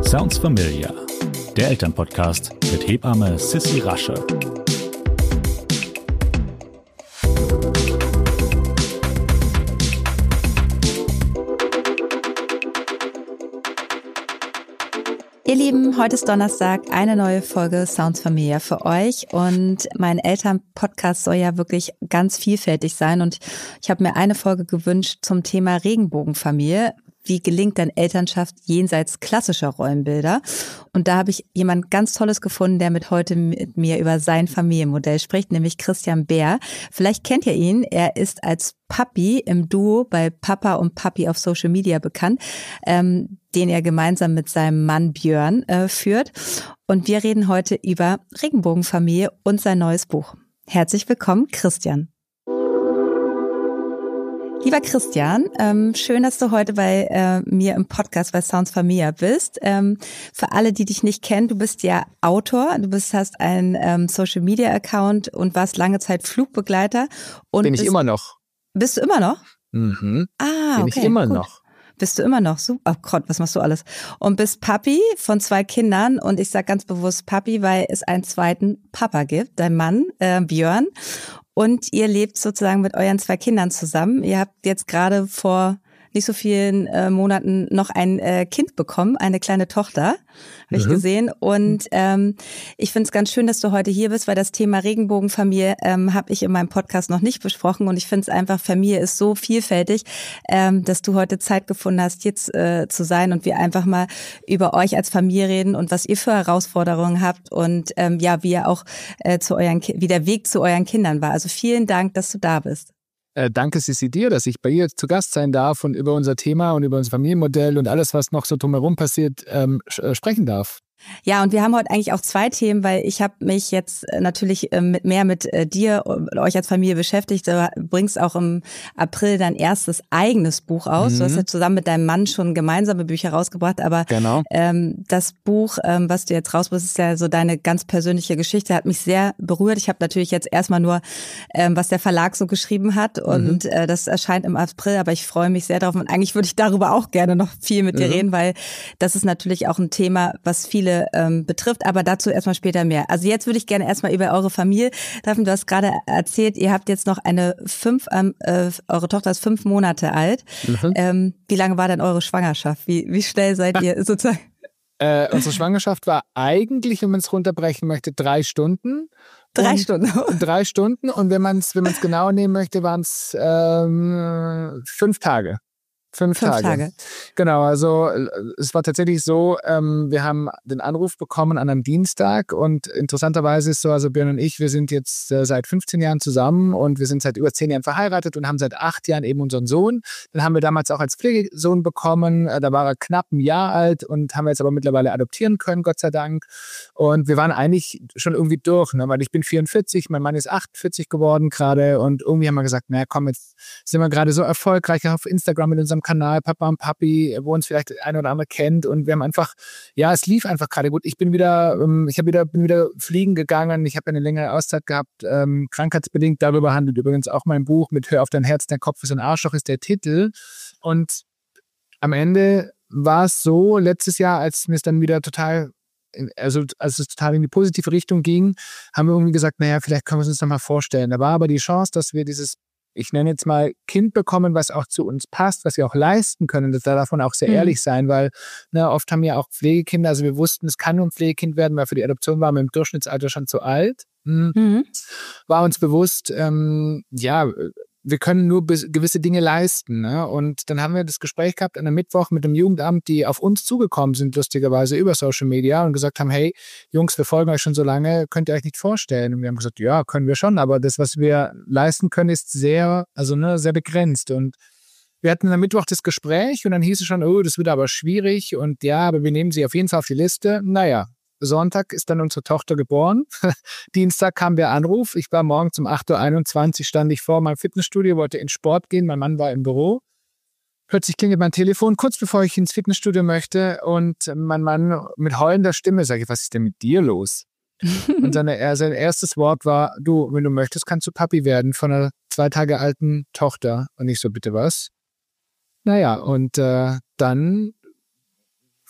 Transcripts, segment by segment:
Sounds Familiar, der Elternpodcast mit Hebamme Sissi Rasche. Ihr Lieben, heute ist Donnerstag, eine neue Folge Sounds Familiar für euch und mein Elternpodcast soll ja wirklich ganz vielfältig sein und ich habe mir eine Folge gewünscht zum Thema Regenbogenfamilie. Wie gelingt denn Elternschaft jenseits klassischer Rollenbilder? Und da habe ich jemand ganz Tolles gefunden, der heute mit mir über sein Familienmodell spricht, nämlich Christian Beer. Vielleicht kennt ihr ihn. Er ist als Papi im Duo bei Papa und Papi auf Social Media bekannt, den er gemeinsam mit seinem Mann Björn führt. Und wir reden heute über Regenbogenfamilie und sein neues Buch. Herzlich willkommen, Christian. Lieber Christian, schön, dass du heute bei mir im Podcast bei Sounds Familiar bist. Für alle, die dich nicht kennen, du bist ja Autor, hast einen Social-Media-Account und warst lange Zeit Flugbegleiter. Und bin ich immer noch. Bist du immer noch? Mhm. Ah, okay. Bin ich immer gut. noch. Bist du immer noch? So, oh Gott, was machst du alles? Und bist Papi von 2 Kindern und ich sage ganz bewusst Papi, weil es einen zweiten Papa gibt, dein Mann Björn. Und ihr lebt sozusagen mit euren 2 Kindern zusammen. Ihr habt jetzt gerade vor nicht so vielen Monaten noch ein Kind bekommen, eine kleine Tochter, habe ich gesehen. Und ich finde es ganz schön, dass du heute hier bist, weil das Thema Regenbogenfamilie habe ich in meinem Podcast noch nicht besprochen. Und ich finde es einfach, Familie ist so vielfältig, dass du heute Zeit gefunden hast, hier zu sein und wir einfach mal über euch als Familie reden und was ihr für Herausforderungen habt und wie ihr auch wie der Weg zu euren Kindern war. Also vielen Dank, dass du da bist. Danke, Sissi, dir, dass ich bei ihr zu Gast sein darf und über unser Thema und über unser Familienmodell und alles, was noch so drumherum passiert, sprechen darf. Ja, und wir haben heute eigentlich auch 2 Themen, weil ich habe mich jetzt natürlich mit dir und euch als Familie beschäftigt. Du bringst auch im April dein erstes eigenes Buch aus. Du hast ja zusammen mit deinem Mann schon gemeinsame Bücher rausgebracht, aber genau. Das Buch, was du jetzt rausbringst, ist ja so deine ganz persönliche Geschichte, hat mich sehr berührt. Ich habe natürlich jetzt erstmal nur, was der Verlag so geschrieben hat und das erscheint im April, aber ich freue mich sehr drauf und eigentlich würde ich darüber auch gerne noch viel mit dir reden, weil das ist natürlich auch ein Thema, was viele betrifft, aber dazu erstmal später mehr. Also jetzt würde ich gerne erstmal über eure Familie, Daphne, du hast gerade erzählt, ihr habt jetzt noch eure Tochter ist 5 Monate alt. Wie lange war denn eure Schwangerschaft? Wie schnell seid ihr sozusagen? Unsere Schwangerschaft war eigentlich, wenn man es runterbrechen möchte, 3 Stunden. 3 Stunden? 3 Stunden und wenn man es genau nehmen möchte, waren es 5 Tage. 5 Tage. Genau, also es war tatsächlich so, wir haben den Anruf bekommen an einem Dienstag und interessanterweise ist so, also Björn und ich, wir sind jetzt seit 15 Jahren zusammen und wir sind seit über 10 Jahren verheiratet und haben seit 8 Jahren eben unseren Sohn. Den haben wir damals auch als Pflegesohn bekommen, da war er knapp ein Jahr alt und haben wir jetzt aber mittlerweile adoptieren können, Gott sei Dank. Und wir waren eigentlich schon irgendwie durch, ne? Weil ich bin 44, mein Mann ist 48 geworden gerade und irgendwie haben wir gesagt, na komm, jetzt sind wir gerade so erfolgreich auf Instagram mit unserem Kanal Papa und Papi, wo uns vielleicht der eine oder andere kennt und wir haben einfach, ja, es lief einfach gerade gut. Ich bin wieder fliegen gegangen, ich habe eine längere Auszeit gehabt, krankheitsbedingt, darüber handelt übrigens auch mein Buch mit Hör auf dein Herz, dein Kopf ist ein Arschloch ist der Titel und am Ende war es so, letztes Jahr, als mir es dann wieder total als es total in die positive Richtung ging, haben wir irgendwie gesagt, naja, vielleicht können wir es uns nochmal vorstellen. Da war aber die Chance, dass wir dieses, ich nenne jetzt mal, Kind bekommen, was auch zu uns passt, was wir auch leisten können. Da darf man auch sehr ehrlich sein, weil oft haben ja auch Pflegekinder, also wir wussten, es kann nur ein Pflegekind werden, weil für die Adoption waren wir im Durchschnittsalter schon zu alt. War uns bewusst, wir können nur gewisse Dinge leisten. Ne? Und dann haben wir das Gespräch gehabt an einem Mittwoch mit dem Jugendamt, die auf uns zugekommen sind, lustigerweise über Social Media und gesagt haben, hey, Jungs, wir folgen euch schon so lange, könnt ihr euch nicht vorstellen? Und wir haben gesagt, ja, können wir schon, aber das, was wir leisten können, ist sehr begrenzt. Und wir hatten am Mittwoch das Gespräch und dann hieß es schon, oh, das wird aber schwierig und ja, aber wir nehmen sie auf jeden Fall auf die Liste. Naja, Sonntag ist dann unsere Tochter geboren. Dienstag kam der Anruf. Ich war morgens um 8:21 Uhr, stand ich vor meinem Fitnessstudio, wollte in Sport gehen. Mein Mann war im Büro. Plötzlich klingelt mein Telefon, kurz bevor ich ins Fitnessstudio möchte. Und mein Mann mit heulender Stimme sage ich, was ist denn mit dir los? Und sein erstes Wort war, du, wenn du möchtest, kannst du Papi werden von einer 2 Tage alten Tochter. Und ich so, bitte was? Naja, und dann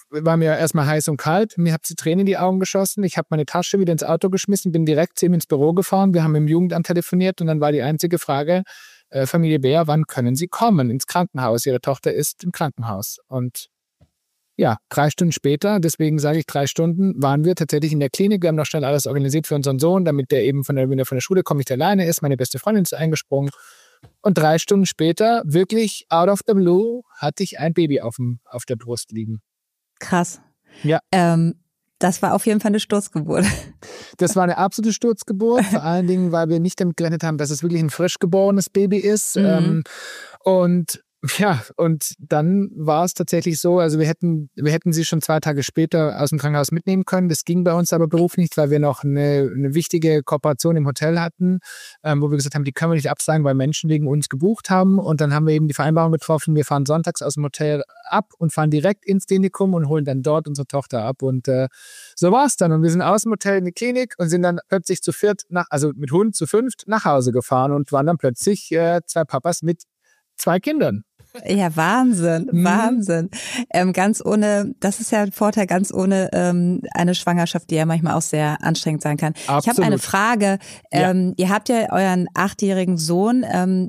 war mir erstmal heiß und kalt. Mir hat die Tränen in die Augen geschossen. Ich habe meine Tasche wieder ins Auto geschmissen, bin direkt zu ihm ins Büro gefahren. Wir haben im Jugendamt telefoniert und dann war die einzige Frage, Familie Bär, wann können Sie kommen ins Krankenhaus? Ihre Tochter ist im Krankenhaus. Und ja, 3 Stunden später, deswegen sage ich 3 Stunden, waren wir tatsächlich in der Klinik. Wir haben noch schnell alles organisiert für unseren Sohn, damit der eben wenn er von der Schule kommt, nicht alleine ist. Meine beste Freundin ist eingesprungen. Und 3 Stunden später, wirklich out of the blue, hatte ich ein Baby auf der Brust liegen. Krass. Ja. Das war auf jeden Fall eine Sturzgeburt. Das war eine absolute Sturzgeburt, vor allen Dingen, weil wir nicht damit gerechnet haben, dass es wirklich ein frisch geborenes Baby ist. Und dann war es tatsächlich so, also wir hätten sie schon 2 Tage später aus dem Krankenhaus mitnehmen können. Das ging bei uns aber beruflich nicht, weil wir noch eine wichtige Kooperation im Hotel hatten, wo wir gesagt haben, die können wir nicht absagen, weil Menschen wegen uns gebucht haben. Und dann haben wir eben die Vereinbarung getroffen, wir fahren sonntags aus dem Hotel ab und fahren direkt ins Klinikum und holen dann dort unsere Tochter ab. Und so war es dann. Und wir sind aus dem Hotel in die Klinik und sind dann plötzlich zu 4, also mit Hund zu 5 nach Hause gefahren und waren dann plötzlich 2 Papas mit 2 Kindern. Ja, Wahnsinn, Wahnsinn. Ganz ohne, das ist ja ein Vorteil, ganz ohne eine Schwangerschaft, die ja manchmal auch sehr anstrengend sein kann. Absolut. Ich habe eine Frage. Ihr habt ja euren 8-jährigen Sohn,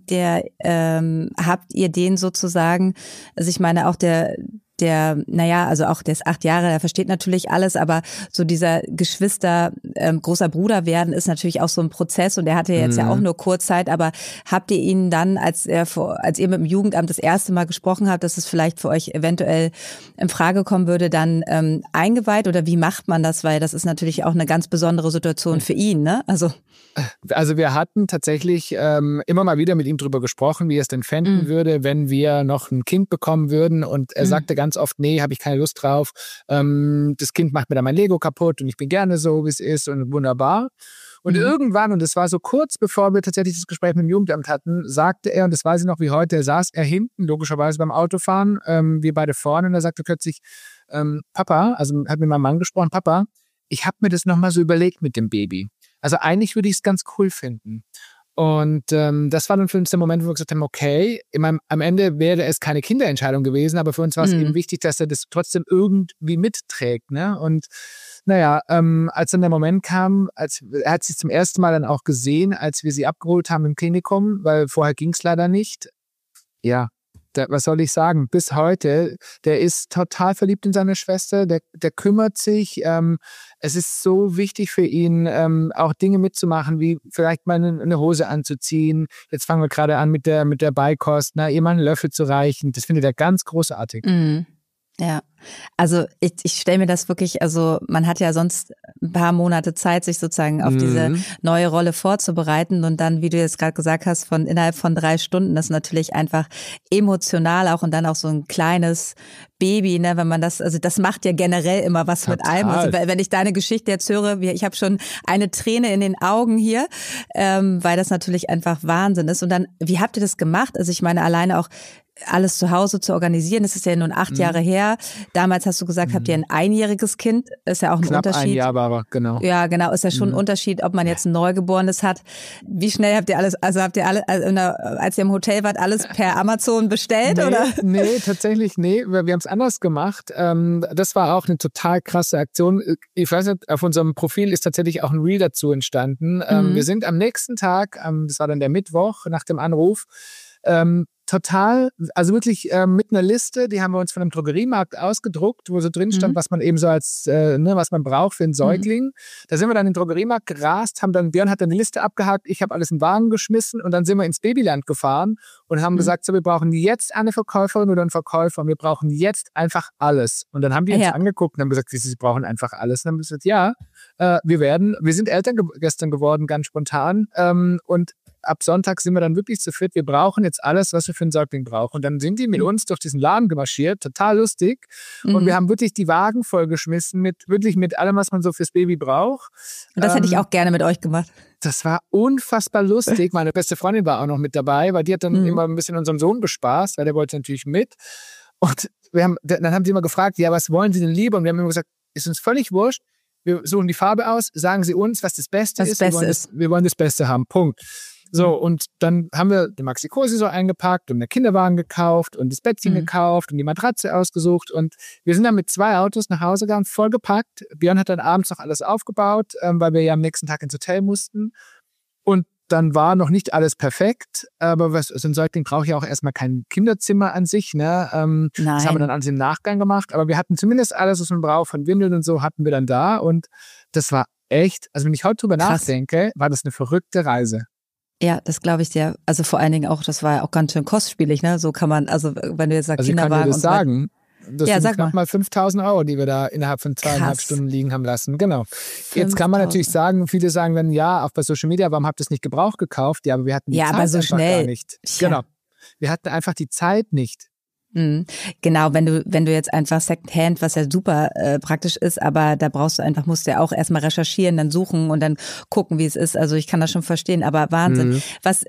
habt ihr den sozusagen, also ich meine auch der ist 8 Jahre, der versteht natürlich alles, aber so dieser Geschwister, großer Bruder werden ist natürlich auch so ein Prozess und der hatte jetzt ja auch nur Kurzzeit, aber habt ihr ihn dann, als ihr mit dem Jugendamt das erste Mal gesprochen habt, dass es vielleicht für euch eventuell in Frage kommen würde, dann eingeweiht oder wie macht man das? Weil das ist natürlich auch eine ganz besondere Situation für ihn, ne? Also wir hatten tatsächlich immer mal wieder mit ihm drüber gesprochen, wie er es denn fänden würde, wenn wir noch ein Kind bekommen würden. Und er sagte ganz oft, nee, habe ich keine Lust drauf. Das Kind macht mir dann mein Lego kaputt und ich bin gerne so, wie es ist und wunderbar. Und irgendwann, und das war so kurz bevor wir tatsächlich das Gespräch mit dem Jugendamt hatten, sagte er, und das weiß ich noch wie heute, saß er hinten, logischerweise beim Autofahren, wir beide vorne, und er sagte plötzlich, Papa, also hat mit meinem Mann gesprochen, Papa, ich habe mir das nochmal so überlegt mit dem Baby. Also eigentlich würde ich es ganz cool finden. Und das war dann für uns der Moment, wo wir gesagt haben, okay, am Ende wäre es keine Kinderentscheidung gewesen, aber für uns war es eben wichtig, dass er das trotzdem irgendwie mitträgt. Ne? Und naja, als dann der Moment kam, er hat sie zum ersten Mal dann auch gesehen, als wir sie abgeholt haben im Klinikum, weil vorher ging es leider nicht. Ja. Was soll ich sagen? Bis heute, der ist total verliebt in seine Schwester, der kümmert sich. Es ist so wichtig für ihn, auch Dinge mitzumachen, wie vielleicht mal eine Hose anzuziehen. Jetzt fangen wir gerade an mit der Beikost, ihm einen Löffel zu reichen. Das findet er ganz großartig. Ja, also ich stelle mir das wirklich, also man hat ja sonst ein paar Monate Zeit, sich sozusagen auf diese neue Rolle vorzubereiten und dann, wie du jetzt gerade gesagt hast, innerhalb von 3 Stunden, das ist natürlich einfach emotional auch und dann auch so ein kleines Baby, ne, wenn man das, also das macht ja generell immer was mit einem. Also wenn ich deine Geschichte jetzt höre, ich habe schon eine Träne in den Augen hier, weil das natürlich einfach Wahnsinn ist. Und dann, wie habt ihr das gemacht? Also ich meine, alleine auch alles zu Hause zu organisieren, das ist ja nun 8 Jahre her. Damals hast du gesagt, habt ihr ein 1-jähriges Kind, ist ja auch ein Knapp Unterschied. 1 Jahr war aber, genau. Ja, genau, ist ja schon ein Unterschied, ob man jetzt ein Neugeborenes hat. Wie schnell habt ihr alles, als ihr im Hotel wart, alles per Amazon bestellt, oder? Nee, tatsächlich, nee. Wir haben es anders gemacht. Das war auch eine total krasse Aktion. Ich weiß nicht, auf unserem Profil ist tatsächlich auch ein Reel dazu entstanden. Wir sind am nächsten Tag, das war dann der Mittwoch nach dem Anruf, total, also wirklich mit einer Liste, die haben wir uns von einem Drogeriemarkt ausgedruckt, wo so drin stand, was man eben so als, was man braucht für einen Säugling. Da sind wir dann in den Drogeriemarkt gerast, Björn hat dann die Liste abgehakt, ich habe alles in den Wagen geschmissen und dann sind wir ins Babyland gefahren und haben gesagt, so, wir brauchen jetzt eine Verkäuferin oder einen Verkäufer und wir brauchen jetzt einfach alles. Und dann haben die uns angeguckt und haben gesagt, sie brauchen einfach alles. Und dann haben wir gesagt, ja, wir sind Eltern gestern geworden, ganz spontan, und ab Sonntag sind wir dann wirklich zu 4. Wir brauchen jetzt alles, was wir für einen Säugling brauchen. Und dann sind die mit uns durch diesen Laden gemarschiert, total lustig. Und wir haben wirklich die Wagen vollgeschmissen mit allem, was man so fürs Baby braucht. Und das hätte ich auch gerne mit euch gemacht. Das war unfassbar lustig. Meine beste Freundin war auch noch mit dabei, weil die hat dann immer ein bisschen unseren Sohn bespaßt, weil der wollte natürlich mit. Und dann haben sie immer gefragt, ja, was wollen Sie denn lieber? Und wir haben immer gesagt, ist uns völlig wurscht. Wir suchen die Farbe aus, sagen Sie uns, was das Beste ist. Wir wollen das Beste haben, Punkt. So, und dann haben wir die Maxi-Cosi so eingepackt und den Kinderwagen gekauft und das Bettchen gekauft und die Matratze ausgesucht. Und wir sind dann mit 2 Autos nach Hause gegangen, vollgepackt. Björn hat dann abends noch alles aufgebaut, weil wir ja am nächsten Tag ins Hotel mussten. Und dann war noch nicht alles perfekt, aber so ein Säugling braucht ja auch erstmal kein Kinderzimmer an sich. Ne? Das haben wir dann alles im Nachgang gemacht. Aber wir hatten zumindest alles, was man braucht, von Windeln und so, hatten wir dann da. Und das war echt, also wenn ich heute drüber nachdenke, war das eine verrückte Reise. Ja, das glaube ich dir. Also vor allen Dingen auch, das war ja auch ganz schön kostspielig, ne? So kann man, also wenn du jetzt sagst, also Kinderwagen. Ich kann dir das sagen. Das sind knapp mal 5.000 €, die wir da innerhalb von 2,5 Stunden liegen haben lassen. Genau. Jetzt kann man natürlich sagen, viele sagen dann, ja, auch bei Social Media, warum habt ihr es nicht gebraucht gekauft? Ja, aber wir hatten die Zeit aber so einfach schnell. Gar nicht. Genau. Wir hatten einfach die Zeit nicht. Genau, wenn du jetzt einfach Secondhand, was ja super praktisch ist, aber da musst du ja auch erstmal recherchieren, dann suchen und dann gucken, wie es ist. Also ich kann das schon verstehen, aber Wahnsinn. Was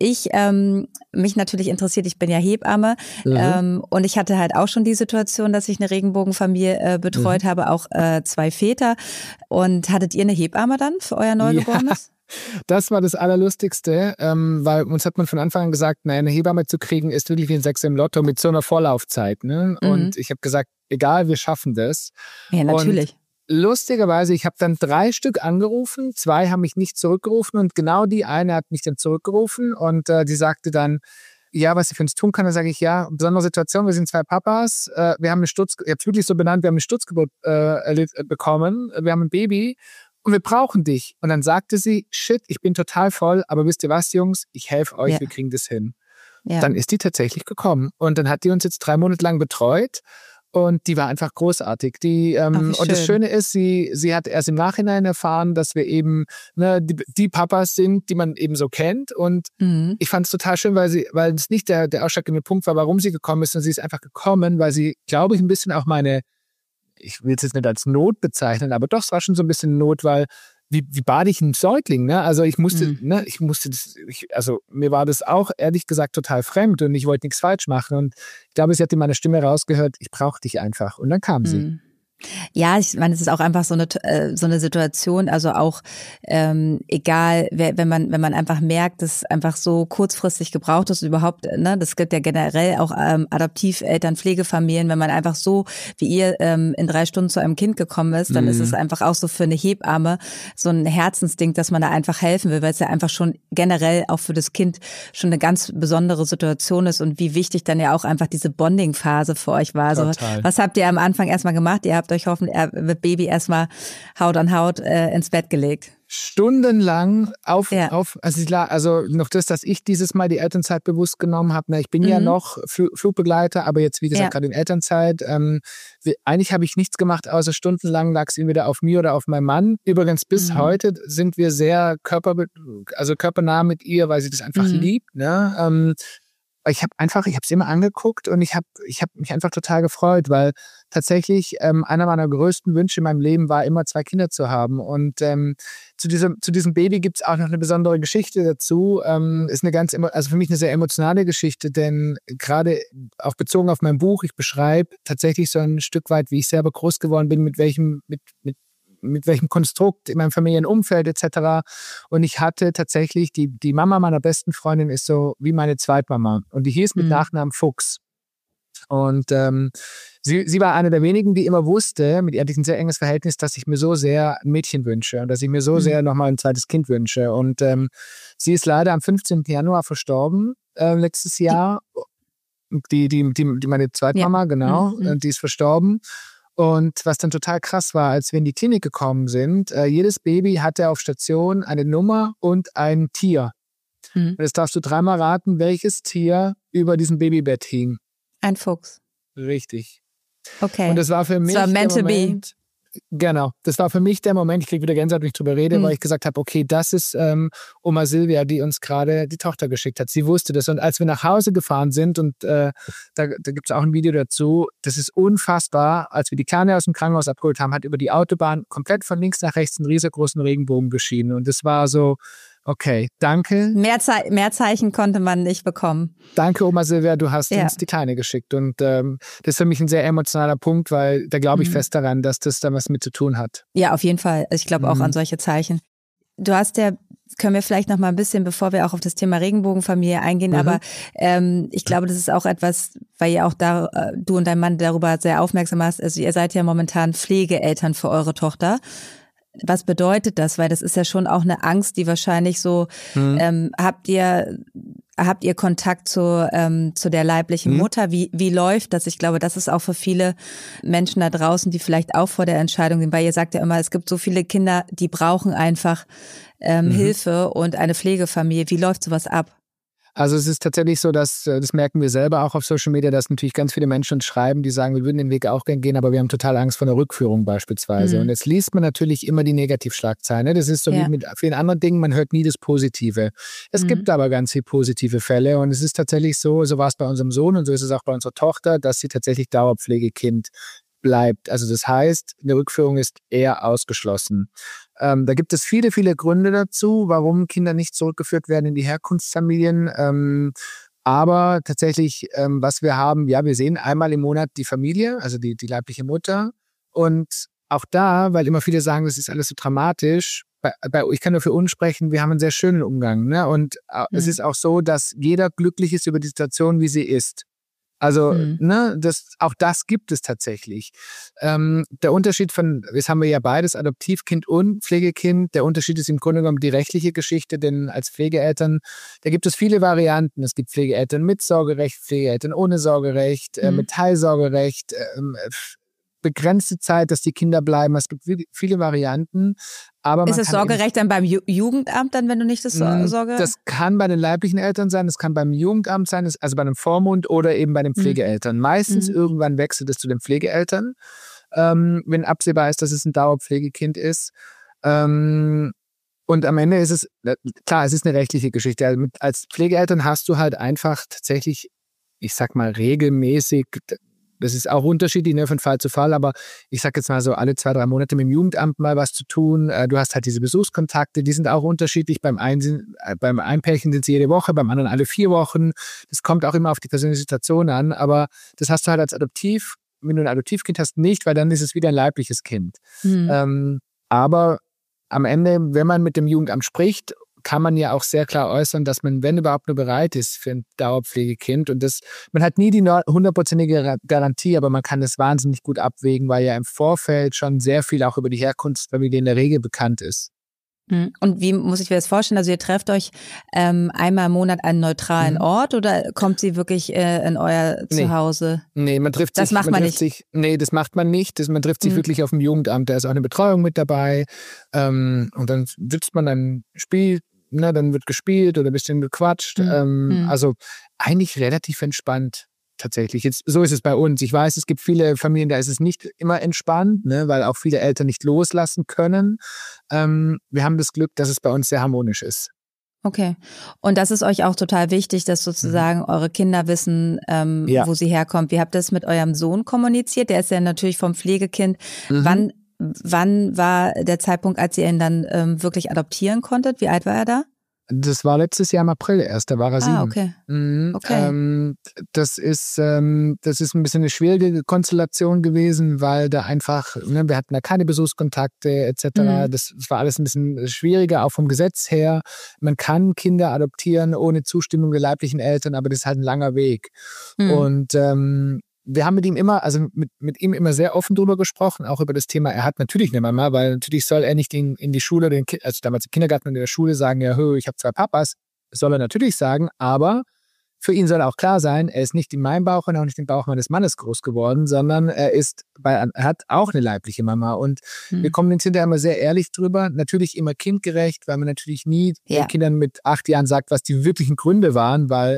mich natürlich interessiert, ich bin ja Hebamme und ich hatte halt auch schon die Situation, dass ich eine Regenbogenfamilie betreut habe, auch 2 Väter. Und hattet ihr eine Hebamme dann für euer Neugeborenes? Ja. Das war das Allerlustigste, weil uns hat man von Anfang an gesagt, eine Hebamme zu kriegen ist wirklich wie ein Sechser im Lotto mit so einer Vorlaufzeit. Ne? Und ich habe gesagt, egal, wir schaffen das. Ja, natürlich. Und lustigerweise, ich habe dann 3 Stück angerufen, 2 haben mich nicht zurückgerufen und genau die eine hat mich dann zurückgerufen und die sagte dann, ja, was sie für uns tun kann, dann sage ich, ja, besondere Situation, wir sind 2 Papas, wir haben ich habe es wirklich so benannt, wir haben eine Sturzgeburt bekommen, wir haben ein Baby. Und wir brauchen dich. Und dann sagte sie, shit, ich bin total voll, aber wisst ihr was, Jungs, ich helfe euch, wir kriegen das hin. Ja. Dann ist die tatsächlich gekommen. Und dann hat die uns jetzt 3 Monate lang betreut. Und die war einfach großartig. Und das Schöne ist, sie hat erst im Nachhinein erfahren, dass wir eben die Papas sind, die man eben so kennt. Und ich fand es total schön, weil es nicht der ausschlaggebende Punkt war, warum sie gekommen ist, sondern sie ist einfach gekommen, weil sie, glaube ich, ein bisschen auch ich will es jetzt nicht als Not bezeichnen, aber doch, es war schon so ein bisschen Not, weil wie bade ich einen Säugling, ne? Also ich musste, mir war das auch ehrlich gesagt total fremd und ich wollte nichts falsch machen und ich glaube, sie hat in meiner Stimme rausgehört, ich brauche dich einfach und dann kam sie. Ja, ich meine, es ist auch einfach so eine Situation, also auch egal, wenn man einfach merkt, dass einfach so kurzfristig gebraucht ist überhaupt, ne, das gibt ja generell auch Adoptiveltern, Pflegefamilien, wenn man einfach so wie ihr in 3 Stunden zu einem Kind gekommen ist, dann ist es einfach auch so für eine Hebamme so ein Herzensding, dass man da einfach helfen will, weil es ja einfach schon generell auch für das Kind schon eine ganz besondere Situation ist und wie wichtig dann ja auch einfach diese Bonding-Phase für euch war. Also, was habt ihr am Anfang erstmal gemacht? Ihr habt euch hoffentlich mit Baby erstmal Haut an Haut ins Bett gelegt. Stundenlang also noch das, dass ich dieses Mal die Elternzeit bewusst genommen habe. Ich bin ja noch Flugbegleiter, aber jetzt, wie gesagt, gerade in Elternzeit. Eigentlich habe ich nichts gemacht, außer stundenlang lag es entweder auf mir oder auf meinem Mann. Übrigens, bis heute sind wir sehr körpernah mit ihr, weil sie das einfach liebt. Ne? Ich habe es immer angeguckt und ich hab mich einfach total gefreut, weil tatsächlich einer meiner größten Wünsche in meinem Leben war, immer 2 Kinder zu haben. Und zu diesem Baby gibt es auch noch eine besondere Geschichte dazu. Ist also für mich eine sehr emotionale Geschichte, denn gerade auch bezogen auf mein Buch, ich beschreibe tatsächlich so ein Stück weit, wie ich selber groß geworden bin, mit welchem Konstrukt in meinem Familienumfeld etc. Und ich hatte tatsächlich, die Mama meiner besten Freundin ist so wie meine Zweitmama. Und die hieß mit Nachnamen Fuchs. Und sie war eine der wenigen, die immer wusste, mit ihr hatte ich ein sehr enges Verhältnis, dass ich mir so sehr ein Mädchen wünsche und dass ich mir so sehr nochmal ein zweites Kind wünsche. Und sie ist leider am 15. Januar verstorben, letztes Jahr. Die meine Zweitmama, genau, die ist verstorben. Und was dann total krass war, als wir in die Klinik gekommen sind, jedes Baby hatte auf Station eine Nummer und ein Tier. Und jetzt darfst du 3-mal raten, welches Tier über diesem Babybett hing. Ein Fuchs. Richtig. Okay. Und das war für mich der Moment. Genau, das war für mich der Moment, ich kriege wieder Gänsehaut, wenn ich drüber rede, weil ich gesagt habe, okay, das ist Oma Silvia, die uns gerade die Tochter geschickt hat. Sie wusste das. Und als wir nach Hause gefahren sind, und da gibt es auch ein Video dazu, das ist unfassbar, als wir die Kleine aus dem Krankenhaus abgeholt haben, hat über die Autobahn komplett von links nach rechts einen riesengroßen Regenbogen geschienen. Und das war so, okay, danke. Mehr Zeichen konnte man nicht bekommen. Danke, Oma Silvia, du hast uns die Kleine geschickt. Und das ist für mich ein sehr emotionaler Punkt, weil da glaube ich fest daran, dass das da was mit zu tun hat. Ja, auf jeden Fall. Ich glaube auch an solche Zeichen. Du hast ja können wir vielleicht noch mal ein bisschen, bevor wir auch auf das Thema Regenbogenfamilie eingehen, aber ich glaube, das ist auch etwas, weil ihr auch du und dein Mann darüber sehr aufmerksam hast, also ihr seid ja momentan Pflegeeltern für eure Tochter. Was bedeutet das? Weil das ist ja schon auch eine Angst, die wahrscheinlich so, habt ihr Kontakt zu der leiblichen Mutter? Wie läuft das? Ich glaube, das ist auch für viele Menschen da draußen, die vielleicht auch vor der Entscheidung sind, weil ihr sagt ja immer, es gibt so viele Kinder, die brauchen einfach Hilfe und eine Pflegefamilie. Wie läuft sowas ab? Also es ist tatsächlich so, dass, das merken wir selber auch auf Social Media, dass natürlich ganz viele Menschen uns schreiben, die sagen, wir würden den Weg auch gern gehen, aber wir haben total Angst vor einer Rückführung beispielsweise. Und jetzt liest man natürlich immer die Negativschlagzeilen. Ne? Das ist so wie mit vielen anderen Dingen, man hört nie das Positive. Es gibt aber ganz viele positive Fälle und es ist tatsächlich so war es bei unserem Sohn und so ist es auch bei unserer Tochter, dass sie tatsächlich Dauerpflegekind bleibt. Also das heißt, eine Rückführung ist eher ausgeschlossen. Da gibt es viele, viele Gründe dazu, warum Kinder nicht zurückgeführt werden in die Herkunftsfamilien. Aber tatsächlich, was wir haben, ja, wir sehen einmal im Monat die Familie, also die leibliche Mutter. Und auch da, weil immer viele sagen, das ist alles so dramatisch, ich kann nur für uns sprechen, wir haben einen sehr schönen Umgang. Ne? Und es ist auch so, dass jeder glücklich ist über die Situation, wie sie ist. Also, auch das gibt es tatsächlich. Der Unterschied jetzt haben wir ja beides, Adoptivkind und Pflegekind. Der Unterschied ist im Grunde genommen die rechtliche Geschichte, denn als Pflegeeltern, da gibt es viele Varianten. Es gibt Pflegeeltern mit Sorgerecht, Pflegeeltern ohne Sorgerecht, mit Teilsorgerecht, begrenzte Zeit, dass die Kinder bleiben. Es gibt viele Varianten. Aber ist das Sorgerecht dann beim Jugendamt, dann, wenn du nicht das Sorge? Das kann bei den leiblichen Eltern sein, das kann beim Jugendamt sein, also bei einem Vormund oder eben bei den Pflegeeltern. Meistens irgendwann wechselt es zu den Pflegeeltern, wenn absehbar ist, dass es ein Dauerpflegekind ist. Und am Ende ist es, klar, es ist eine rechtliche Geschichte. Also als Pflegeeltern hast du halt einfach tatsächlich, ich sag mal, regelmäßig, das ist auch unterschiedlich, ne, von Fall zu Fall, aber ich sag jetzt mal so alle 2-3 Monate mit dem Jugendamt mal was zu tun. Du hast halt diese Besuchskontakte, die sind auch unterschiedlich. Beim einen Pärchen sind sie jede Woche, beim anderen alle 4 Wochen. Das kommt auch immer auf die persönliche Situation an, aber das hast du halt als wenn du ein Adoptivkind hast, nicht, weil dann ist es wieder ein leibliches Kind. Aber am Ende, wenn man mit dem Jugendamt spricht, kann man ja auch sehr klar äußern, dass man, wenn überhaupt, nur bereit ist für ein Dauerpflegekind. Und man hat nie die 100%ige Garantie, aber man kann es wahnsinnig gut abwägen, weil ja im Vorfeld schon sehr viel auch über die Herkunftsfamilie in der Regel bekannt ist. Und wie muss ich mir das vorstellen? Also ihr trefft euch einmal im Monat an einen neutralen Ort oder kommt sie wirklich in euer Zuhause? Nee, man trifft sich. Das macht man nicht. Das macht man nicht. Man trifft sich wirklich auf dem Jugendamt. Da ist auch eine Betreuung mit dabei. Und dann sitzt man, dann spielt, dann wird gespielt oder ein bisschen gequatscht. Also eigentlich relativ entspannt. Tatsächlich. So ist es bei uns. Ich weiß, es gibt viele Familien, da ist es nicht immer entspannt, ne, weil auch viele Eltern nicht loslassen können. Wir haben das Glück, dass es bei uns sehr harmonisch ist. Okay. Und das ist euch auch total wichtig, dass sozusagen eure Kinder wissen, wo sie herkommt. Wie habt ihr das mit eurem Sohn kommuniziert? Der ist ja natürlich vom Pflegekind. Wann war der Zeitpunkt, als ihr ihn dann wirklich adoptieren konntet? Wie alt war er da? Das war letztes Jahr im April erst, da war er 7. Okay. Das ist ein bisschen eine schwierige Konstellation gewesen, weil da einfach, wir hatten da keine Besuchskontakte etc. Das war alles ein bisschen schwieriger, auch vom Gesetz her. Man kann Kinder adoptieren ohne Zustimmung der leiblichen Eltern, aber das ist halt ein langer Weg. Und wir haben mit ihm mit ihm immer sehr offen drüber gesprochen, auch über das Thema, er hat natürlich eine Mama, weil natürlich soll er nicht in die Schule, also damals im Kindergarten und in der Schule sagen, ja, ich habe 2 Papas, das soll er natürlich sagen, aber für ihn soll auch klar sein, er ist nicht in meinem Bauch und auch nicht im Bauch meines Mannes groß geworden, sondern er hat auch eine leibliche Mama und wir kommunizieren da immer sehr ehrlich drüber, natürlich immer kindgerecht, weil man natürlich nie den Kindern mit 8 Jahren sagt, was die wirklichen Gründe waren, weil,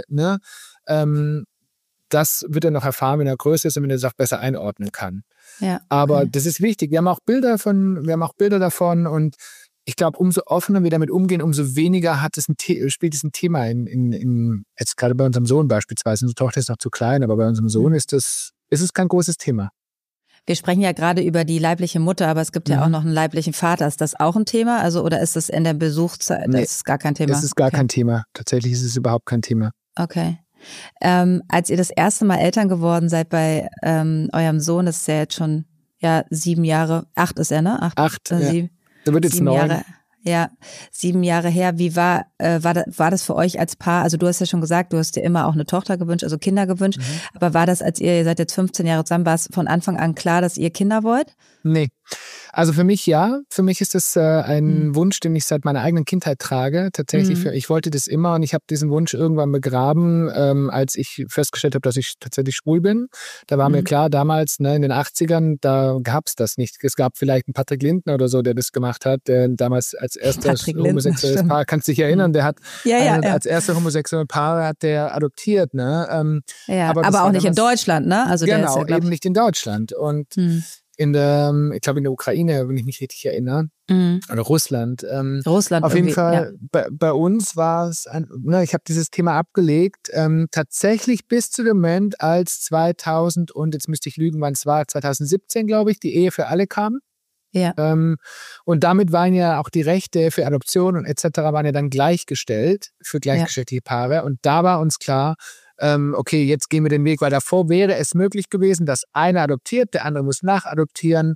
das wird er noch erfahren, wenn er größer ist und wenn er es auch besser einordnen kann. Ja, aber das ist wichtig. Wir haben auch Bilder davon und ich glaube, umso offener wir damit umgehen, umso weniger spielt es ein Thema jetzt gerade bei unserem Sohn beispielsweise. Unsere Tochter ist noch zu klein, aber bei unserem Sohn ist es kein großes Thema. Wir sprechen ja gerade über die leibliche Mutter, aber es gibt ja auch noch einen leiblichen Vater. Ist das auch ein Thema? Also, oder ist das in der Besuchszeit? Nee, das ist gar kein Thema. Das ist gar kein Thema. Tatsächlich ist es überhaupt kein Thema. Okay. Als ihr das erste Mal Eltern geworden seid bei eurem Sohn, das ist ja jetzt schon 7 Jahre, 8 ist er, ne? 8, ja. Der wird jetzt 7 9. Jahre. Ja, 7 Jahre her. Wie war das für euch als Paar? Also du hast ja schon gesagt, du hast dir immer auch eine Tochter gewünscht, also Kinder gewünscht. Aber war das, ihr seid jetzt 15 Jahre zusammen, war es von Anfang an klar, dass ihr Kinder wollt? Nee. Also für mich ja. Für mich ist das ein Wunsch, den ich seit meiner eigenen Kindheit trage. Tatsächlich, ich wollte das immer und ich habe diesen Wunsch irgendwann begraben, als ich festgestellt habe, dass ich tatsächlich schwul bin. Da war mir klar, damals in den 80ern, da gab es das nicht. Es gab vielleicht einen Patrick Lindner oder so, der das gemacht hat, der damals als erstes homosexuelles Paar, kannst du dich erinnern, der hat als erster homosexuelle Paar hat der adoptiert. Ne? Aber auch nicht in Deutschland, ne? Also genau, der ist ja, eben nicht in Deutschland. Und ich glaube in der Ukraine, wenn ich mich richtig erinnere, oder Russland. Russland auf jeden Fall, bei uns war es, ich habe dieses Thema abgelegt, tatsächlich bis zu dem Moment, als 2000 und jetzt müsste ich lügen, wann es war, 2017, glaube ich, die Ehe für alle kam. Ja. Und damit waren ja auch die Rechte für Adoption und etc. waren ja dann gleichgestellt für gleichgeschlechtliche Paare. Und da war uns klar, okay, jetzt gehen wir den Weg, weil davor wäre es möglich gewesen, dass einer adoptiert, der andere muss nachadoptieren.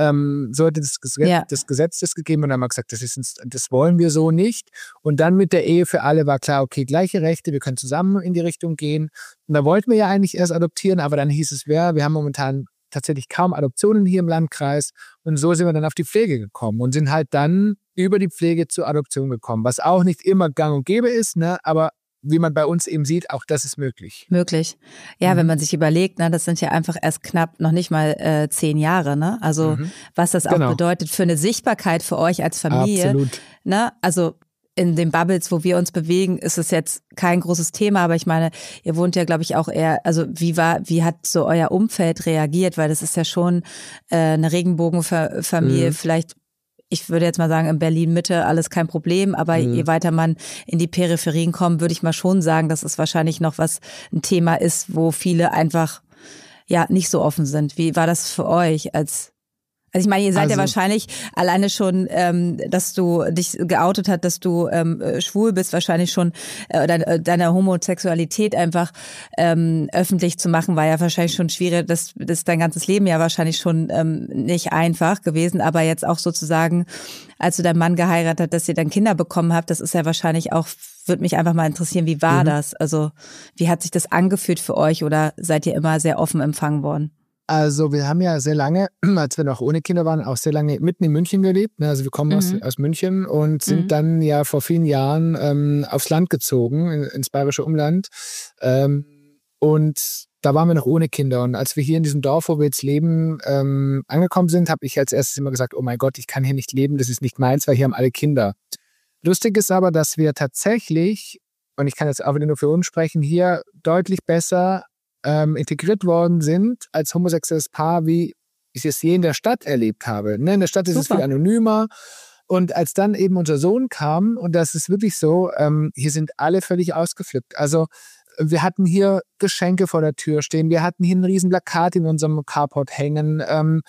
So hat das Gesetz das gegeben und dann haben wir gesagt, das wollen wir so nicht. Und dann mit der Ehe für alle war klar, okay, gleiche Rechte, wir können zusammen in die Richtung gehen. Und da wollten wir ja eigentlich erst adoptieren, aber dann hieß es, wir haben momentan tatsächlich kaum Adoptionen hier im Landkreis. Und so sind wir dann auf die Pflege gekommen und sind halt dann über die Pflege zur Adoption gekommen, was auch nicht immer gang und gäbe ist, ne, aber wie man bei uns eben sieht, auch das ist möglich. Möglich. Ja, wenn man sich überlegt, ne, das sind ja einfach erst knapp noch nicht mal 10 Jahre, ne? Also was das auch bedeutet für eine Sichtbarkeit für euch als Familie. Absolut. Ne? Also in den Bubbles, wo wir uns bewegen, ist es jetzt kein großes Thema, aber ich meine, ihr wohnt ja, glaube ich, auch eher, also wie hat so euer Umfeld reagiert? Weil das ist ja schon eine Regenbogenfamilie, vielleicht, ich würde jetzt mal sagen, in Berlin-Mitte alles kein Problem, aber je weiter man in die Peripherien kommt, würde ich mal schon sagen, dass es wahrscheinlich noch ein Thema ist, wo viele einfach nicht so offen sind. Wie war das für euch Also ich meine, ihr seid ja wahrscheinlich alleine schon, dass du dich geoutet hast, dass du schwul bist, wahrscheinlich schon deine Homosexualität einfach öffentlich zu machen, war ja wahrscheinlich schon schwierig. Das ist dein ganzes Leben ja wahrscheinlich schon nicht einfach gewesen, aber jetzt auch sozusagen, als du deinen Mann geheiratet hast, dass ihr dann Kinder bekommen habt, das ist ja wahrscheinlich auch, würde mich einfach mal interessieren, wie war das? Also wie hat sich das angefühlt für euch oder seid ihr immer sehr offen empfangen worden? Also wir haben ja sehr lange, als wir noch ohne Kinder waren, auch sehr lange mitten in München gelebt. Also wir kommen aus München und sind dann ja vor vielen Jahren aufs Land gezogen, ins bayerische Umland. Und da waren wir noch ohne Kinder. Und als wir hier in diesem Dorf, wo wir jetzt leben, angekommen sind, habe ich als erstes immer gesagt, oh mein Gott, ich kann hier nicht leben, das ist nicht meins, weil hier haben alle Kinder. Lustig ist aber, dass wir tatsächlich, und ich kann jetzt auch wieder nur für uns sprechen, hier deutlich besser integriert worden sind als homosexuelles Paar, wie ich es je in der Stadt erlebt habe. Ne? In der Stadt ist es viel anonymer. Und als dann eben unser Sohn kam, und das ist wirklich so, hier sind alle völlig ausgeflippt. Also wir hatten hier Geschenke vor der Tür stehen, wir hatten hier ein riesen Plakat in unserem Carport hängen.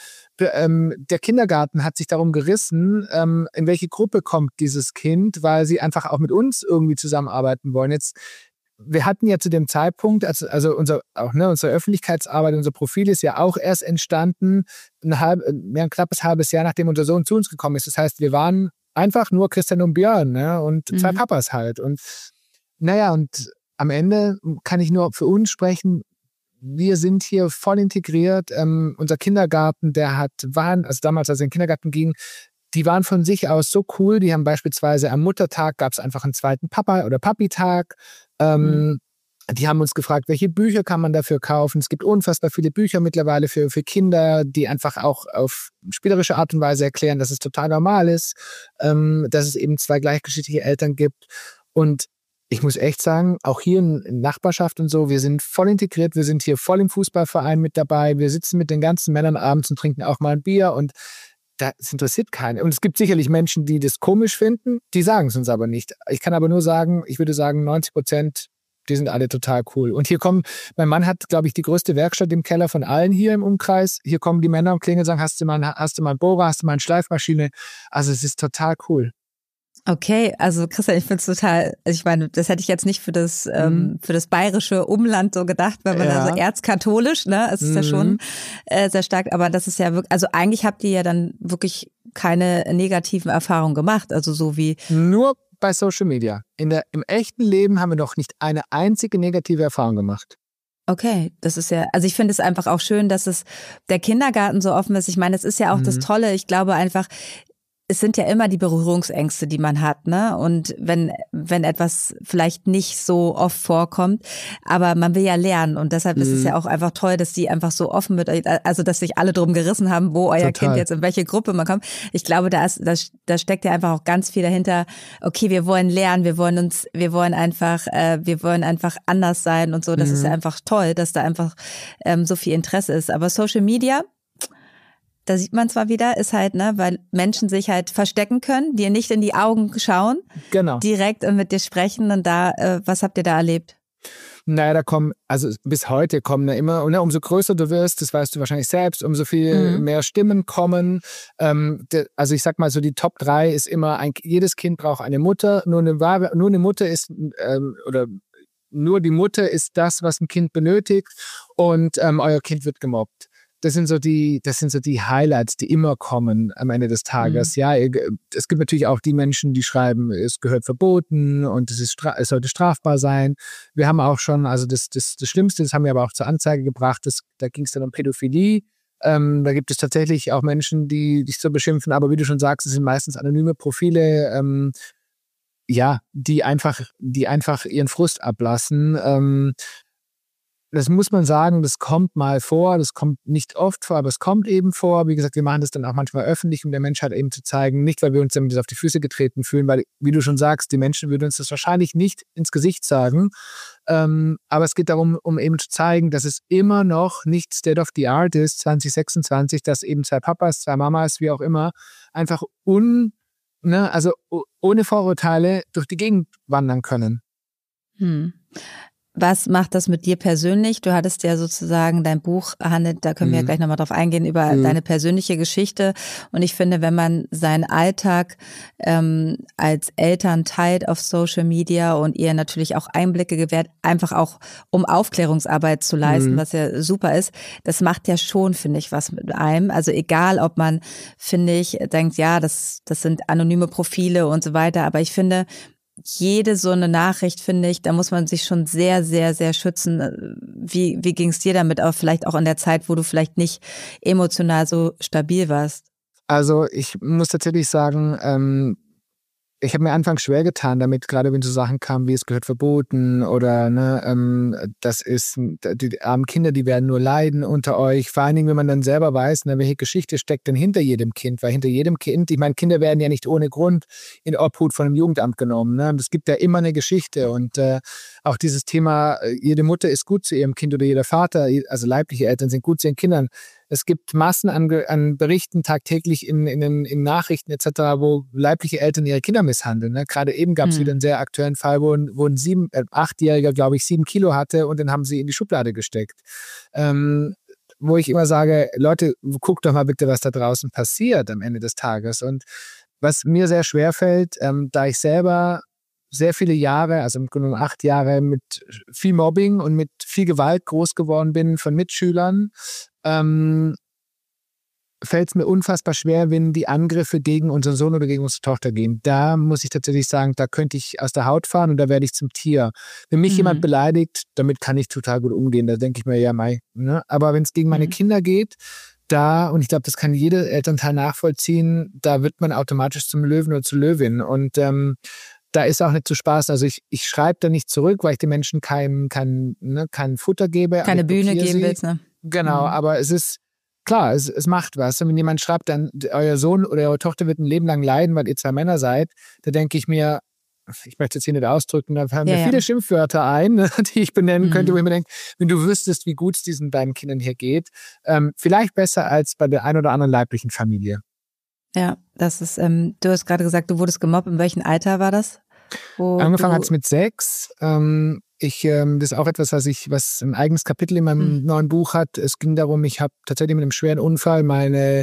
Der Kindergarten hat sich darum gerissen, in welche Gruppe kommt dieses Kind, weil sie einfach auch mit uns irgendwie zusammenarbeiten wollen. Wir hatten ja zu dem Zeitpunkt, also unsere Öffentlichkeitsarbeit, unser Profil ist ja auch erst entstanden, ein knappes halbes Jahr, nachdem unser Sohn zu uns gekommen ist. Das heißt, wir waren einfach nur Christian und Björn, ne? Und 2 Papas halt. Und und am Ende kann ich nur für uns sprechen, wir sind hier voll integriert. Unser Kindergarten, also damals, als er in den Kindergarten ging, die waren von sich aus so cool. Die haben beispielsweise am Muttertag gab es einfach einen zweiten Papa- oder Papi-Tag. Die haben uns gefragt, welche Bücher kann man dafür kaufen. Es gibt unfassbar viele Bücher mittlerweile für Kinder, die einfach auch auf spielerische Art und Weise erklären, dass es total normal ist, dass es eben 2 gleichgeschlechtliche Eltern gibt. Und ich muss echt sagen, auch hier in Nachbarschaft und so, wir sind voll integriert, wir sind hier voll im Fußballverein mit dabei, wir sitzen mit den ganzen Männern abends und trinken auch mal ein Bier und das interessiert keinen. Und es gibt sicherlich Menschen, die das komisch finden, die sagen es uns aber nicht. Ich kann aber nur sagen, ich würde sagen, 90%, die sind alle total cool. Und hier mein Mann hat, glaube ich, die größte Werkstatt im Keller von allen hier im Umkreis. Hier kommen die Männer und klingeln und sagen, hast du mal einen Bohrer, hast du mal eine Schleifmaschine? Also es ist total cool. Okay, also Christian, ich finde es total, also ich meine, das hätte ich jetzt nicht für das bayerische Umland so gedacht, weil man da so erzkatholisch, ne, es ist ja schon sehr stark, aber das ist ja wirklich, also eigentlich habt ihr ja dann wirklich keine negativen Erfahrungen gemacht. Also so wie... Nur bei Social Media. Im echten Leben haben wir noch nicht eine einzige negative Erfahrung gemacht. Okay, das ist ja, also ich finde es einfach auch schön, dass es der Kindergarten so offen ist. Ich meine, es ist ja auch das Tolle. Ich glaube einfach, es sind ja immer die Berührungsängste, die man hat, ne? Und wenn etwas vielleicht nicht so oft vorkommt, aber man will ja lernen und deshalb ist es ja auch einfach toll, dass die einfach so offen mit euch, also dass sich alle drum gerissen haben, wo euer Kind jetzt in welche Gruppe man kommt. Ich glaube, da steckt ja einfach auch ganz viel dahinter. Okay, wir wollen lernen, wir wollen einfach anders sein und so. Das ist ja einfach toll, dass da einfach so viel Interesse ist. Aber Social Media, da sieht man zwar wieder, ist halt, ne, weil Menschen sich halt verstecken können, dir nicht in die Augen schauen, direkt mit dir sprechen und da, was habt ihr da erlebt? Naja, bis heute kommen da immer, ne, umso größer du wirst, das weißt du wahrscheinlich selbst, umso viel mehr Stimmen kommen. Also ich sag mal so, die Top 3 ist immer, jedes Kind braucht eine Mutter, nur eine Mutter ist, oder nur die Mutter ist das, was ein Kind benötigt und euer Kind wird gemobbt. Das sind so die Highlights, die immer kommen am Ende des Tages. Ja, es gibt natürlich auch die Menschen, die schreiben, es gehört verboten und es sollte strafbar sein. Wir haben auch schon, also das Schlimmste, das haben wir aber auch zur Anzeige gebracht, da ging es dann um Pädophilie. Da gibt es tatsächlich auch Menschen, die dich so beschimpfen, aber wie du schon sagst, es sind meistens anonyme Profile, die einfach ihren Frust ablassen. Das muss man sagen, das kommt mal vor, das kommt nicht oft vor, aber es kommt eben vor. Wie gesagt, wir machen das dann auch manchmal öffentlich, um der Menschheit eben zu zeigen, nicht, weil wir uns damit auf die Füße getreten fühlen, weil, wie du schon sagst, die Menschen würden uns das wahrscheinlich nicht ins Gesicht sagen. Aber es geht darum, um eben zu zeigen, dass es immer noch nicht State of the Art ist, 2026, dass eben 2 Papas, 2 Mamas, wie auch immer, einfach also ohne Vorurteile durch die Gegend wandern können. Was macht das mit dir persönlich? Du hattest ja sozusagen dein Buch handelt, da können wir ja gleich nochmal drauf eingehen, über deine persönliche Geschichte. Und ich finde, wenn man seinen Alltag als Eltern teilt auf Social Media und ihr natürlich auch Einblicke gewährt, einfach auch um Aufklärungsarbeit zu leisten, was ja super ist, das macht ja schon, finde ich, was mit einem. Also egal, ob man, finde ich, denkt, ja, das sind anonyme Profile und so weiter, aber ich finde, jede so eine Nachricht, finde ich, da muss man sich schon sehr, sehr, sehr schützen. Wie ging es dir damit, auch vielleicht auch in der Zeit, wo du vielleicht nicht emotional so stabil warst? Also ich muss tatsächlich sagen, ich habe mir anfangs schwer getan damit, gerade wenn so Sachen kamen, wie es gehört verboten oder das ist, die armen Kinder, die werden nur leiden unter euch. Vor allen Dingen, wenn man dann selber weiß, welche Geschichte steckt denn hinter jedem Kind, weil hinter jedem Kind, ich meine, Kinder werden ja nicht ohne Grund in Obhut von einem Jugendamt genommen. Ne? Es gibt ja immer eine Geschichte und auch dieses Thema, jede Mutter ist gut zu ihrem Kind oder jeder Vater, also leibliche Eltern sind gut zu ihren Kindern. Es gibt Massen an Berichten tagtäglich in Nachrichten etc., wo leibliche Eltern ihre Kinder misshandeln. Ne? Gerade eben gab es wieder einen sehr aktuellen Fall, wo ein 8-Jähriger, glaube ich, 7 Kilo hatte und den haben sie in die Schublade gesteckt. Wo ich immer sage, Leute, guckt doch mal bitte, was da draußen passiert am Ende des Tages. Und was mir sehr schwer fällt, da ich selber sehr viele Jahre, also im Grunde 8 Jahre mit viel Mobbing und mit viel Gewalt groß geworden bin von Mitschülern, fällt es mir unfassbar schwer, wenn die Angriffe gegen unseren Sohn oder gegen unsere Tochter gehen. Da muss ich tatsächlich sagen, da könnte ich aus der Haut fahren und da werde ich zum Tier. Wenn mich jemand beleidigt, damit kann ich total gut umgehen. Da denke ich mir, ja, ne? Aber wenn es gegen meine Kinder geht, und ich glaube, das kann jeder Elternteil nachvollziehen, da wird man automatisch zum Löwen oder zur Löwin. Und da ist auch nicht zu spaßen. Also ich schreibe da nicht zurück, weil ich den Menschen kein Futter gebe. Keine Bühne geben willst, ne? Genau, aber es ist klar, es macht was. Und wenn jemand schreibt, dann euer Sohn oder eure Tochter wird ein Leben lang leiden, weil ihr 2 Männer seid, da denke ich mir, ich möchte es hier nicht ausdrücken, da fallen mir viele Schimpfwörter ein, die ich benennen könnte, wo ich mir denke, wenn du wüsstest, wie gut es diesen beiden Kindern hier geht, vielleicht besser als bei der ein oder anderen leiblichen Familie. Ja, das ist, du hast gerade gesagt, du wurdest gemobbt. In welchem Alter war das? Angefangen hat es mit 6. Das ist auch etwas, was ein eigenes Kapitel in meinem neuen Buch hat. Es ging darum, ich habe tatsächlich mit einem schweren Unfall meine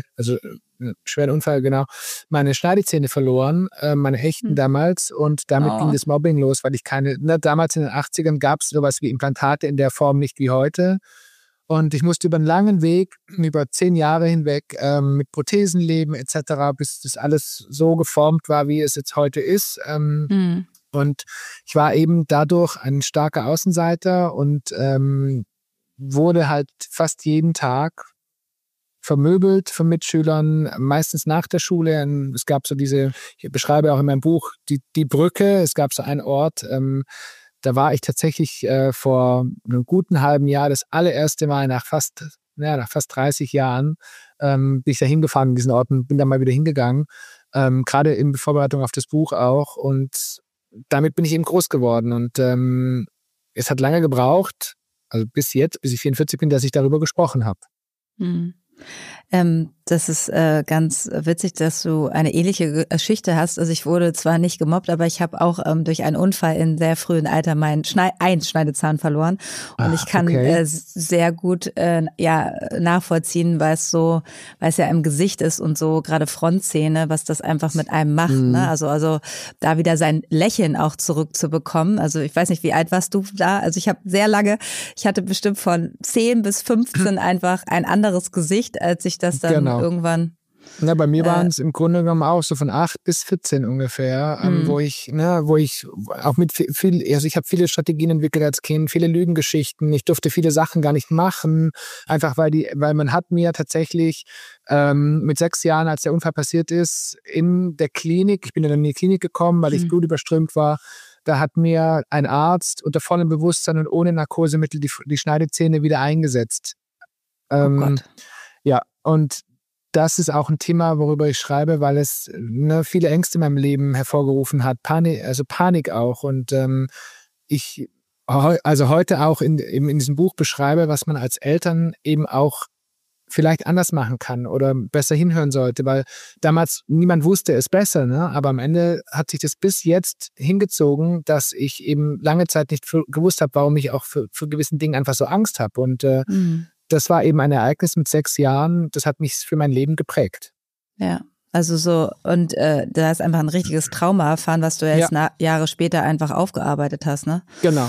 Schneidezähne verloren, meine echten damals. Und damit ging das Mobbing los, weil ich damals in den 80ern gab es sowas wie Implantate in der Form nicht wie heute. Und ich musste über einen langen Weg, über 10 Jahre hinweg, mit Prothesen leben etc., bis das alles so geformt war, wie es jetzt heute ist. Und ich war eben dadurch ein starker Außenseiter und wurde halt fast jeden Tag vermöbelt von Mitschülern, meistens nach der Schule. Es gab so diese, ich beschreibe auch in meinem Buch, die Brücke. Es gab so einen Ort, da war ich tatsächlich vor einem guten halben Jahr das allererste Mal nach fast 30 Jahren bin ich da hingefahren in diesen Ort und bin da mal wieder hingegangen. Gerade in Vorbereitung auf das Buch auch. Und damit bin ich eben groß geworden. Und es hat lange gebraucht, also bis jetzt, bis ich 44 bin, dass ich darüber gesprochen habe. Das ist ganz witzig, dass du eine ähnliche Geschichte hast. Also ich wurde zwar nicht gemobbt, aber ich habe auch durch einen Unfall in sehr frühem Alter meinen Schneidezahn verloren. Und ich kann sehr gut nachvollziehen, weil es ja im Gesicht ist und so gerade Frontzähne, was das einfach mit einem macht. Ne? Also da wieder sein Lächeln auch zurückzubekommen. Also ich weiß nicht, wie alt warst du da? Also ich hatte bestimmt von 10 bis 15 einfach ein anderes Gesicht, als ich das dann irgendwann. Ja, bei mir waren es im Grunde genommen auch so von 8 bis 14 ungefähr, wo ich auch mit ich habe viele Strategien entwickelt als Kind, viele Lügengeschichten. Ich durfte viele Sachen gar nicht machen, einfach weil man hat mir tatsächlich mit 6 Jahren, als der Unfall passiert ist, in der Klinik, ich bin dann in die Klinik gekommen, weil ich blutüberströmt war. Da hat mir ein Arzt unter vollem Bewusstsein und ohne Narkosemittel die Schneidezähne wieder eingesetzt. Oh Gott. Ja, und das ist auch ein Thema, worüber ich schreibe, weil es viele Ängste in meinem Leben hervorgerufen hat, Panik auch. Und ich heute auch in diesem Buch beschreibe, was man als Eltern eben auch vielleicht anders machen kann oder besser hinhören sollte, weil damals niemand wusste es besser, ne? Aber am Ende hat sich das bis jetzt hingezogen, dass ich eben lange Zeit nicht gewusst habe, warum ich auch für gewissen Dingen einfach so Angst habe. Und das war eben ein Ereignis mit 6 Jahren, das hat mich für mein Leben geprägt. Ja, also so, und da ist einfach ein richtiges Trauma erfahren, was du jetzt Jahre später einfach aufgearbeitet hast, ne? Genau.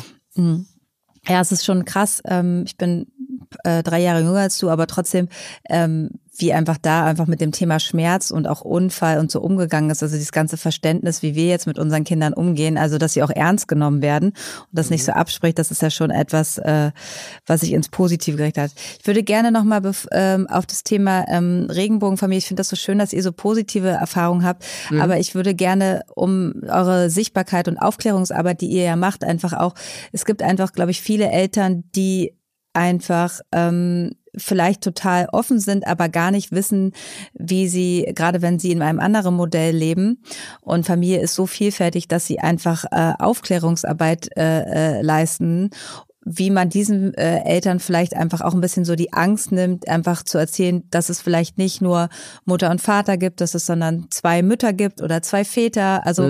Ja, es ist schon krass. Ich bin 3 Jahre jünger als du, aber trotzdem, wie einfach mit dem Thema Schmerz und auch Unfall und so umgegangen ist. Also dieses ganze Verständnis, wie wir jetzt mit unseren Kindern umgehen, also dass sie auch ernst genommen werden und das nicht so abspricht, das ist ja schon etwas, was sich ins Positive gerichtet hat. Ich würde gerne nochmal auf das Thema Regenbogenfamilie, ich finde das so schön, dass ihr so positive Erfahrungen habt, aber ich würde gerne um eure Sichtbarkeit und Aufklärungsarbeit, die ihr ja macht, einfach auch, es gibt einfach, glaube ich, viele Eltern, die einfach vielleicht total offen sind, aber gar nicht wissen, wie sie, gerade wenn sie in einem anderen Modell leben und Familie ist so vielfältig, dass sie einfach Aufklärungsarbeit leisten, wie man diesen Eltern vielleicht einfach auch ein bisschen so die Angst nimmt, einfach zu erzählen, dass es vielleicht nicht nur Mutter und Vater gibt, dass es sondern 2 Mütter gibt oder 2 Väter. Also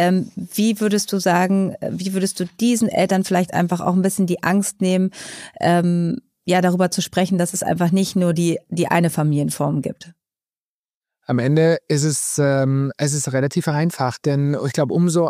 wie würdest du diesen Eltern vielleicht einfach auch ein bisschen die Angst nehmen, darüber zu sprechen, dass es einfach nicht nur die eine Familienform gibt? Am Ende ist es relativ einfach, denn ich glaube, umso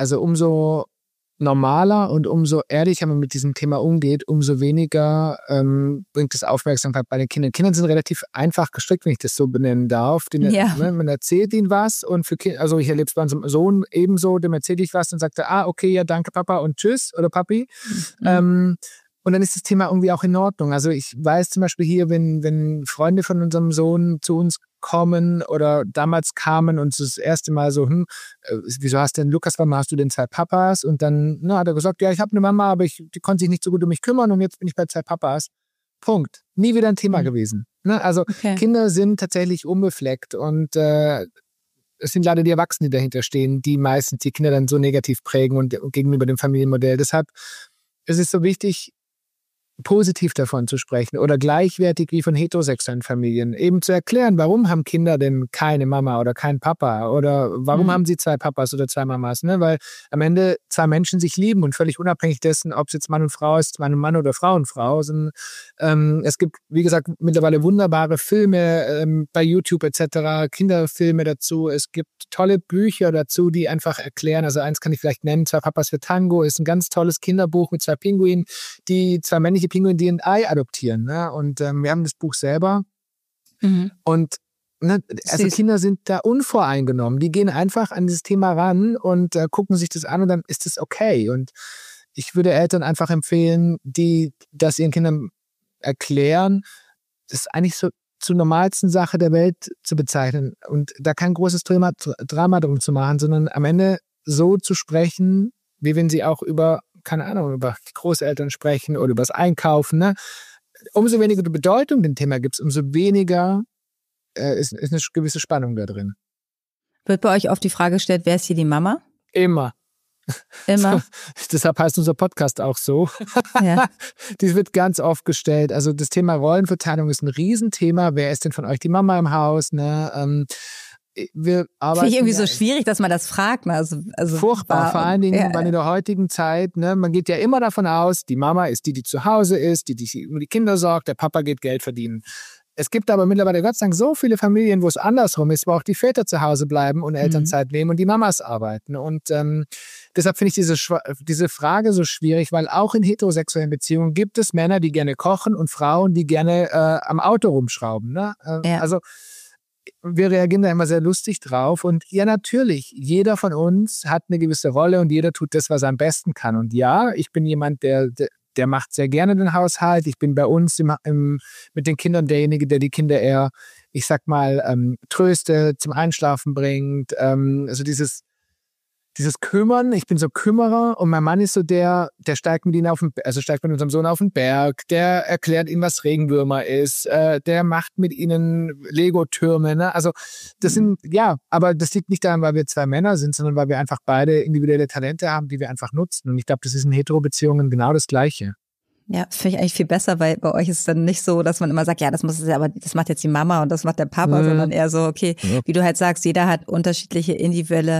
normaler und umso ehrlicher man mit diesem Thema umgeht, umso weniger bringt es Aufmerksamkeit bei den Kindern. Kinder sind relativ einfach gestrickt, wenn ich das so benennen darf. Man erzählt ihnen was und für Kinder, also ich erlebe es bei unserem Sohn ebenso, dem erzähle ich was und sagt er, okay, ja, danke Papa und tschüss oder Papi. Und dann ist das Thema irgendwie auch in Ordnung. Also ich weiß zum Beispiel hier, wenn Freunde von unserem Sohn zu uns kommen oder damals kamen und das erste Mal so, wieso hast denn Lukas, warum hast du denn 2 Papas? Und dann hat er gesagt, ja, ich habe eine Mama, aber die konnte sich nicht so gut um mich kümmern und jetzt bin ich bei 2 Papas. Punkt. Nie wieder ein Thema gewesen. Ne? Also Kinder sind tatsächlich unbefleckt und es sind leider die Erwachsenen, die dahinter stehen, die meistens die Kinder dann so negativ prägen und gegenüber dem Familienmodell. Deshalb ist es so wichtig, positiv davon zu sprechen oder gleichwertig wie von heterosexuellen Familien. Eben zu erklären, warum haben Kinder denn keine Mama oder keinen Papa oder warum haben sie 2 Papas oder 2 Mamas, ne? Weil am Ende 2 Menschen sich lieben und völlig unabhängig dessen, ob es jetzt Mann und Frau ist, Mann und Mann oder Frau und Frau. Es gibt, wie gesagt, mittlerweile wunderbare Filme bei YouTube etc., Kinderfilme dazu. Es gibt tolle Bücher dazu, die einfach erklären, also eins kann ich vielleicht nennen, 2 Papas für Tango, ist ein ganz tolles Kinderbuch mit 2 Pinguinen, die 2 männliche männliche Pinguin, die ein Ei adoptieren. Ne? Und wir haben das Buch selber. Und ne, also Kinder sind da unvoreingenommen. Die gehen einfach an dieses Thema ran und gucken sich das an und dann ist es okay. Und ich würde Eltern einfach empfehlen, die das ihren Kindern erklären, das ist eigentlich so zur normalsten Sache der Welt zu bezeichnen und da kein großes Drama drum zu machen, sondern am Ende so zu sprechen, wie wenn sie auch über, keine Ahnung, über die Großeltern sprechen oder über das Einkaufen. Ne? Umso weniger Bedeutung dem Thema gibt es, umso weniger ist eine gewisse Spannung da drin. Wird bei euch oft die Frage gestellt, wer ist hier die Mama? Immer. Immer. Deshalb heißt unser Podcast auch so. Ja. Dies wird ganz oft gestellt. Also das Thema Rollenverteilung ist ein Riesenthema. Wer ist denn von euch die Mama im Haus? Ne? Wir arbeiten. Finde ich irgendwie so schwierig, dass man das fragt. Ne? Also furchtbar, vor allen Dingen weil in der heutigen Zeit, ne, man geht ja immer davon aus, die Mama ist die zu Hause ist, die um die Kinder sorgt, der Papa geht Geld verdienen. Es gibt aber mittlerweile, Gott sei Dank, so viele Familien, wo es andersrum ist, wo auch die Väter zu Hause bleiben und Elternzeit nehmen und die Mamas arbeiten. Und deshalb finde ich diese Frage so schwierig, weil auch in heterosexuellen Beziehungen gibt es Männer, die gerne kochen und Frauen, die gerne am Auto rumschrauben. Ne? Also wir reagieren da immer sehr lustig drauf. Und ja, natürlich, jeder von uns hat eine gewisse Rolle und jeder tut das, was er am besten kann. Und ja, ich bin jemand, der macht sehr gerne den Haushalt. Ich bin bei uns mit den Kindern derjenige, der die Kinder eher, ich sag mal, tröstet, zum Einschlafen bringt. Also dieses Kümmern, ich bin so Kümmerer und mein Mann ist so der steigt mit unserem Sohn auf den Berg, der erklärt ihm, was Regenwürmer ist, der macht mit ihnen Lego-Türme. Ne? Also aber das liegt nicht daran, weil wir zwei Männer sind, sondern weil wir einfach beide individuelle Talente haben, die wir einfach nutzen. Und ich glaube, das ist in Hetero-Beziehungen genau das Gleiche. Ja, finde ich eigentlich viel besser, weil bei euch ist es dann nicht so, dass man immer sagt, ja, das macht jetzt die Mama und das macht der Papa, sondern eher so, okay, wie du halt sagst, jeder hat unterschiedliche individuelle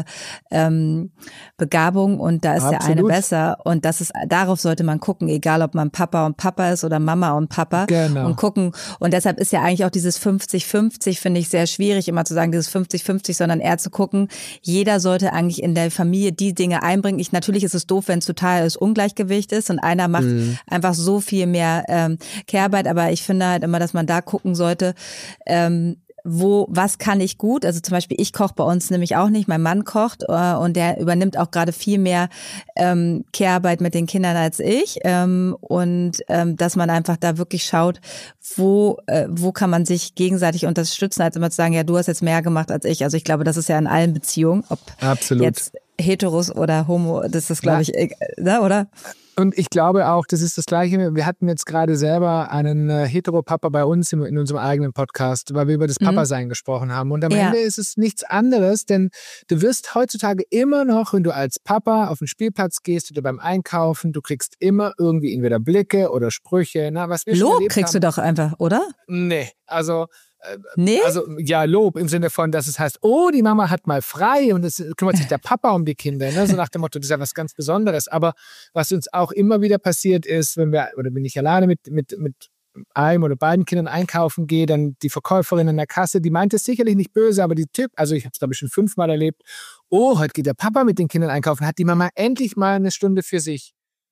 Begabungen und da ist der eine besser und darauf sollte man gucken, egal ob man Papa und Papa ist oder Mama und Papa und gucken und deshalb ist ja eigentlich auch dieses 50-50, finde ich sehr schwierig, immer zu sagen, dieses 50-50, sondern eher zu gucken, jeder sollte eigentlich in der Familie die Dinge einbringen. Natürlich ist es doof, wenn es totales Ungleichgewicht ist und einer macht einfach so viel mehr Care-Arbeit, aber ich finde halt immer, dass man da gucken sollte, was kann ich gut? Also zum Beispiel, ich koche bei uns nämlich auch nicht, mein Mann kocht und der übernimmt auch gerade viel mehr Care-Arbeit mit den Kindern als ich dass man einfach da wirklich schaut, wo kann man sich gegenseitig unterstützen, als immer zu sagen, ja, du hast jetzt mehr gemacht als ich. Also ich glaube, das ist ja in allen Beziehungen, ob jetzt Heteros oder Homo, das ist, glaube ich, ne, oder? Und ich glaube auch, das ist das Gleiche. Wir hatten jetzt gerade selber einen Hetero-Papa bei uns in unserem eigenen Podcast, weil wir über das Papa-Sein gesprochen haben. Und am Ende ist es nichts anderes, denn du wirst heutzutage immer noch, wenn du als Papa auf den Spielplatz gehst oder beim Einkaufen, du kriegst immer irgendwie entweder Blicke oder Sprüche. Na, was wir Lob kriegst du doch einfach, oder? Nee, also ja, Lob im Sinne von, dass es heißt, oh, die Mama hat mal frei und es kümmert sich der Papa um die Kinder. Ne? So nach dem Motto, das ist ja was ganz Besonderes. Aber was uns auch immer wieder passiert ist, wenn ich alleine mit einem oder beiden Kindern einkaufen gehe, dann die Verkäuferin in der Kasse, die meint es sicherlich nicht böse, aber ich habe es glaube ich schon 5-mal erlebt, oh, heute geht der Papa mit den Kindern einkaufen, hat die Mama endlich mal eine Stunde für sich.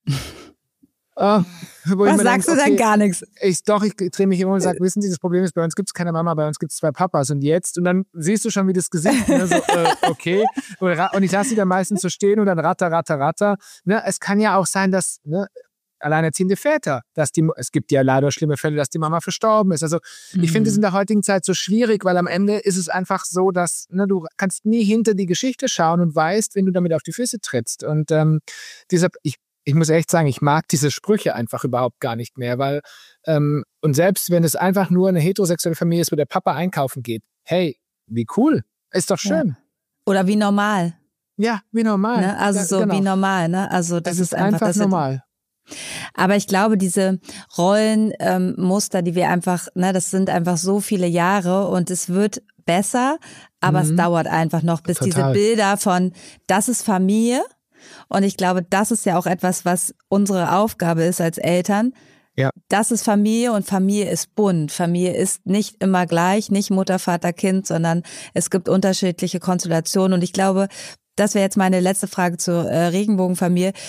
Was sagst du denn gar nichts? Ich drehe mich immer und sage, wissen Sie, das Problem ist, bei uns gibt es keine Mama, bei uns gibt es 2 Papas und jetzt? Und dann siehst du schon, wie das Gesicht, ne, so, okay. Und ich lasse sie dann meistens so stehen und dann ratter. Ne, es kann ja auch sein, dass alleinerziehende Väter, es gibt ja leider schlimme Fälle, dass die Mama verstorben ist. Also ich finde es in der heutigen Zeit so schwierig, weil am Ende ist es einfach so, dass du kannst nie hinter die Geschichte schauen und weißt, wenn du damit auf die Füße trittst. Und deshalb, ich muss echt sagen, ich mag diese Sprüche einfach überhaupt gar nicht mehr, weil und selbst wenn es einfach nur eine heterosexuelle Familie ist, wo der Papa einkaufen geht, hey, wie cool, ist doch schön. Ja. Oder wie normal. Ja, wie normal. Ne? Also wie normal, ne? Also das ist einfach normal. Aber ich glaube, diese Rollenmuster, die wir einfach, das sind einfach so viele Jahre und es wird besser, aber es dauert einfach noch, bis diese Bilder von, das ist Familie. Und ich glaube, das ist ja auch etwas, was unsere Aufgabe ist als Eltern. Ja. Das ist Familie und Familie ist bunt. Familie ist nicht immer gleich, nicht Mutter, Vater, Kind, sondern es gibt unterschiedliche Konstellationen. Und ich glaube, das wäre jetzt meine letzte Frage zur Regenbogenfamilie.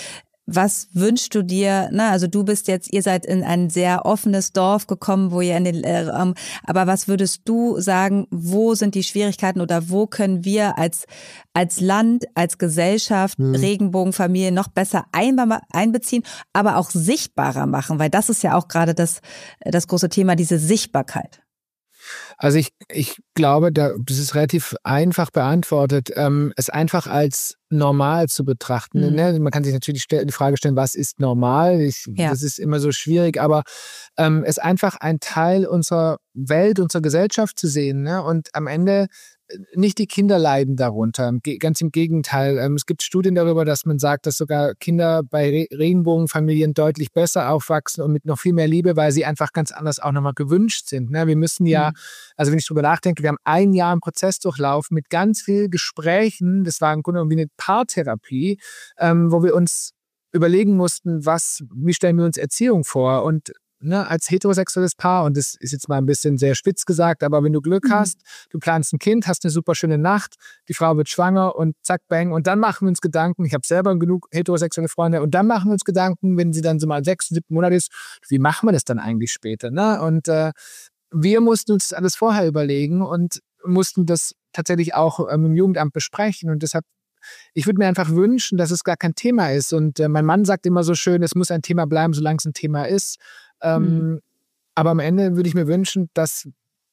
was wünschst du dir, also ihr seid in ein sehr offenes Dorf gekommen, wo ihr aber was würdest du sagen, wo sind die Schwierigkeiten oder wo können wir als Land, als Gesellschaft Regenbogenfamilien noch besser einbeziehen, aber auch sichtbarer machen, weil das ist ja auch gerade das große Thema, diese Sichtbarkeit. Also ich glaube, das ist relativ einfach beantwortet, es einfach als normal zu betrachten. Ne? Man kann sich natürlich die Frage stellen, was ist normal? Das ist immer so schwierig, aber es einfach ein Teil unserer Welt, unserer Gesellschaft zu sehen. Ne? Und am Ende nicht die Kinder leiden darunter, ganz im Gegenteil. Es gibt Studien darüber, dass man sagt, dass sogar Kinder bei Regenbogenfamilien deutlich besser aufwachsen und mit noch viel mehr Liebe, weil sie einfach ganz anders auch nochmal gewünscht sind. Ne? Wir müssen also wenn ich drüber nachdenke, wir haben ein Jahr einen Prozess durchlaufen mit ganz vielen Gesprächen, das war im Grunde genommen wie eine Paartherapie, wo wir uns überlegen mussten, wie stellen wir uns Erziehung vor und als heterosexuelles Paar, und das ist jetzt mal ein bisschen sehr spitz gesagt, aber wenn du Glück hast, du planst ein Kind, hast eine super schöne Nacht, die Frau wird schwanger und zack, bang, und dann machen wir uns Gedanken, ich habe selber genug heterosexuelle Freunde, und dann machen wir uns Gedanken, wenn sie dann so mal 6., 7. Monat ist, wie machen wir das dann eigentlich später? Ne? Und wir mussten uns das alles vorher überlegen und mussten das tatsächlich auch im Jugendamt besprechen, und deshalb ich würde mir einfach wünschen, dass es gar kein Thema ist, und mein Mann sagt immer so schön, es muss ein Thema bleiben, solange es ein Thema ist. Aber am Ende würde ich mir wünschen, dass,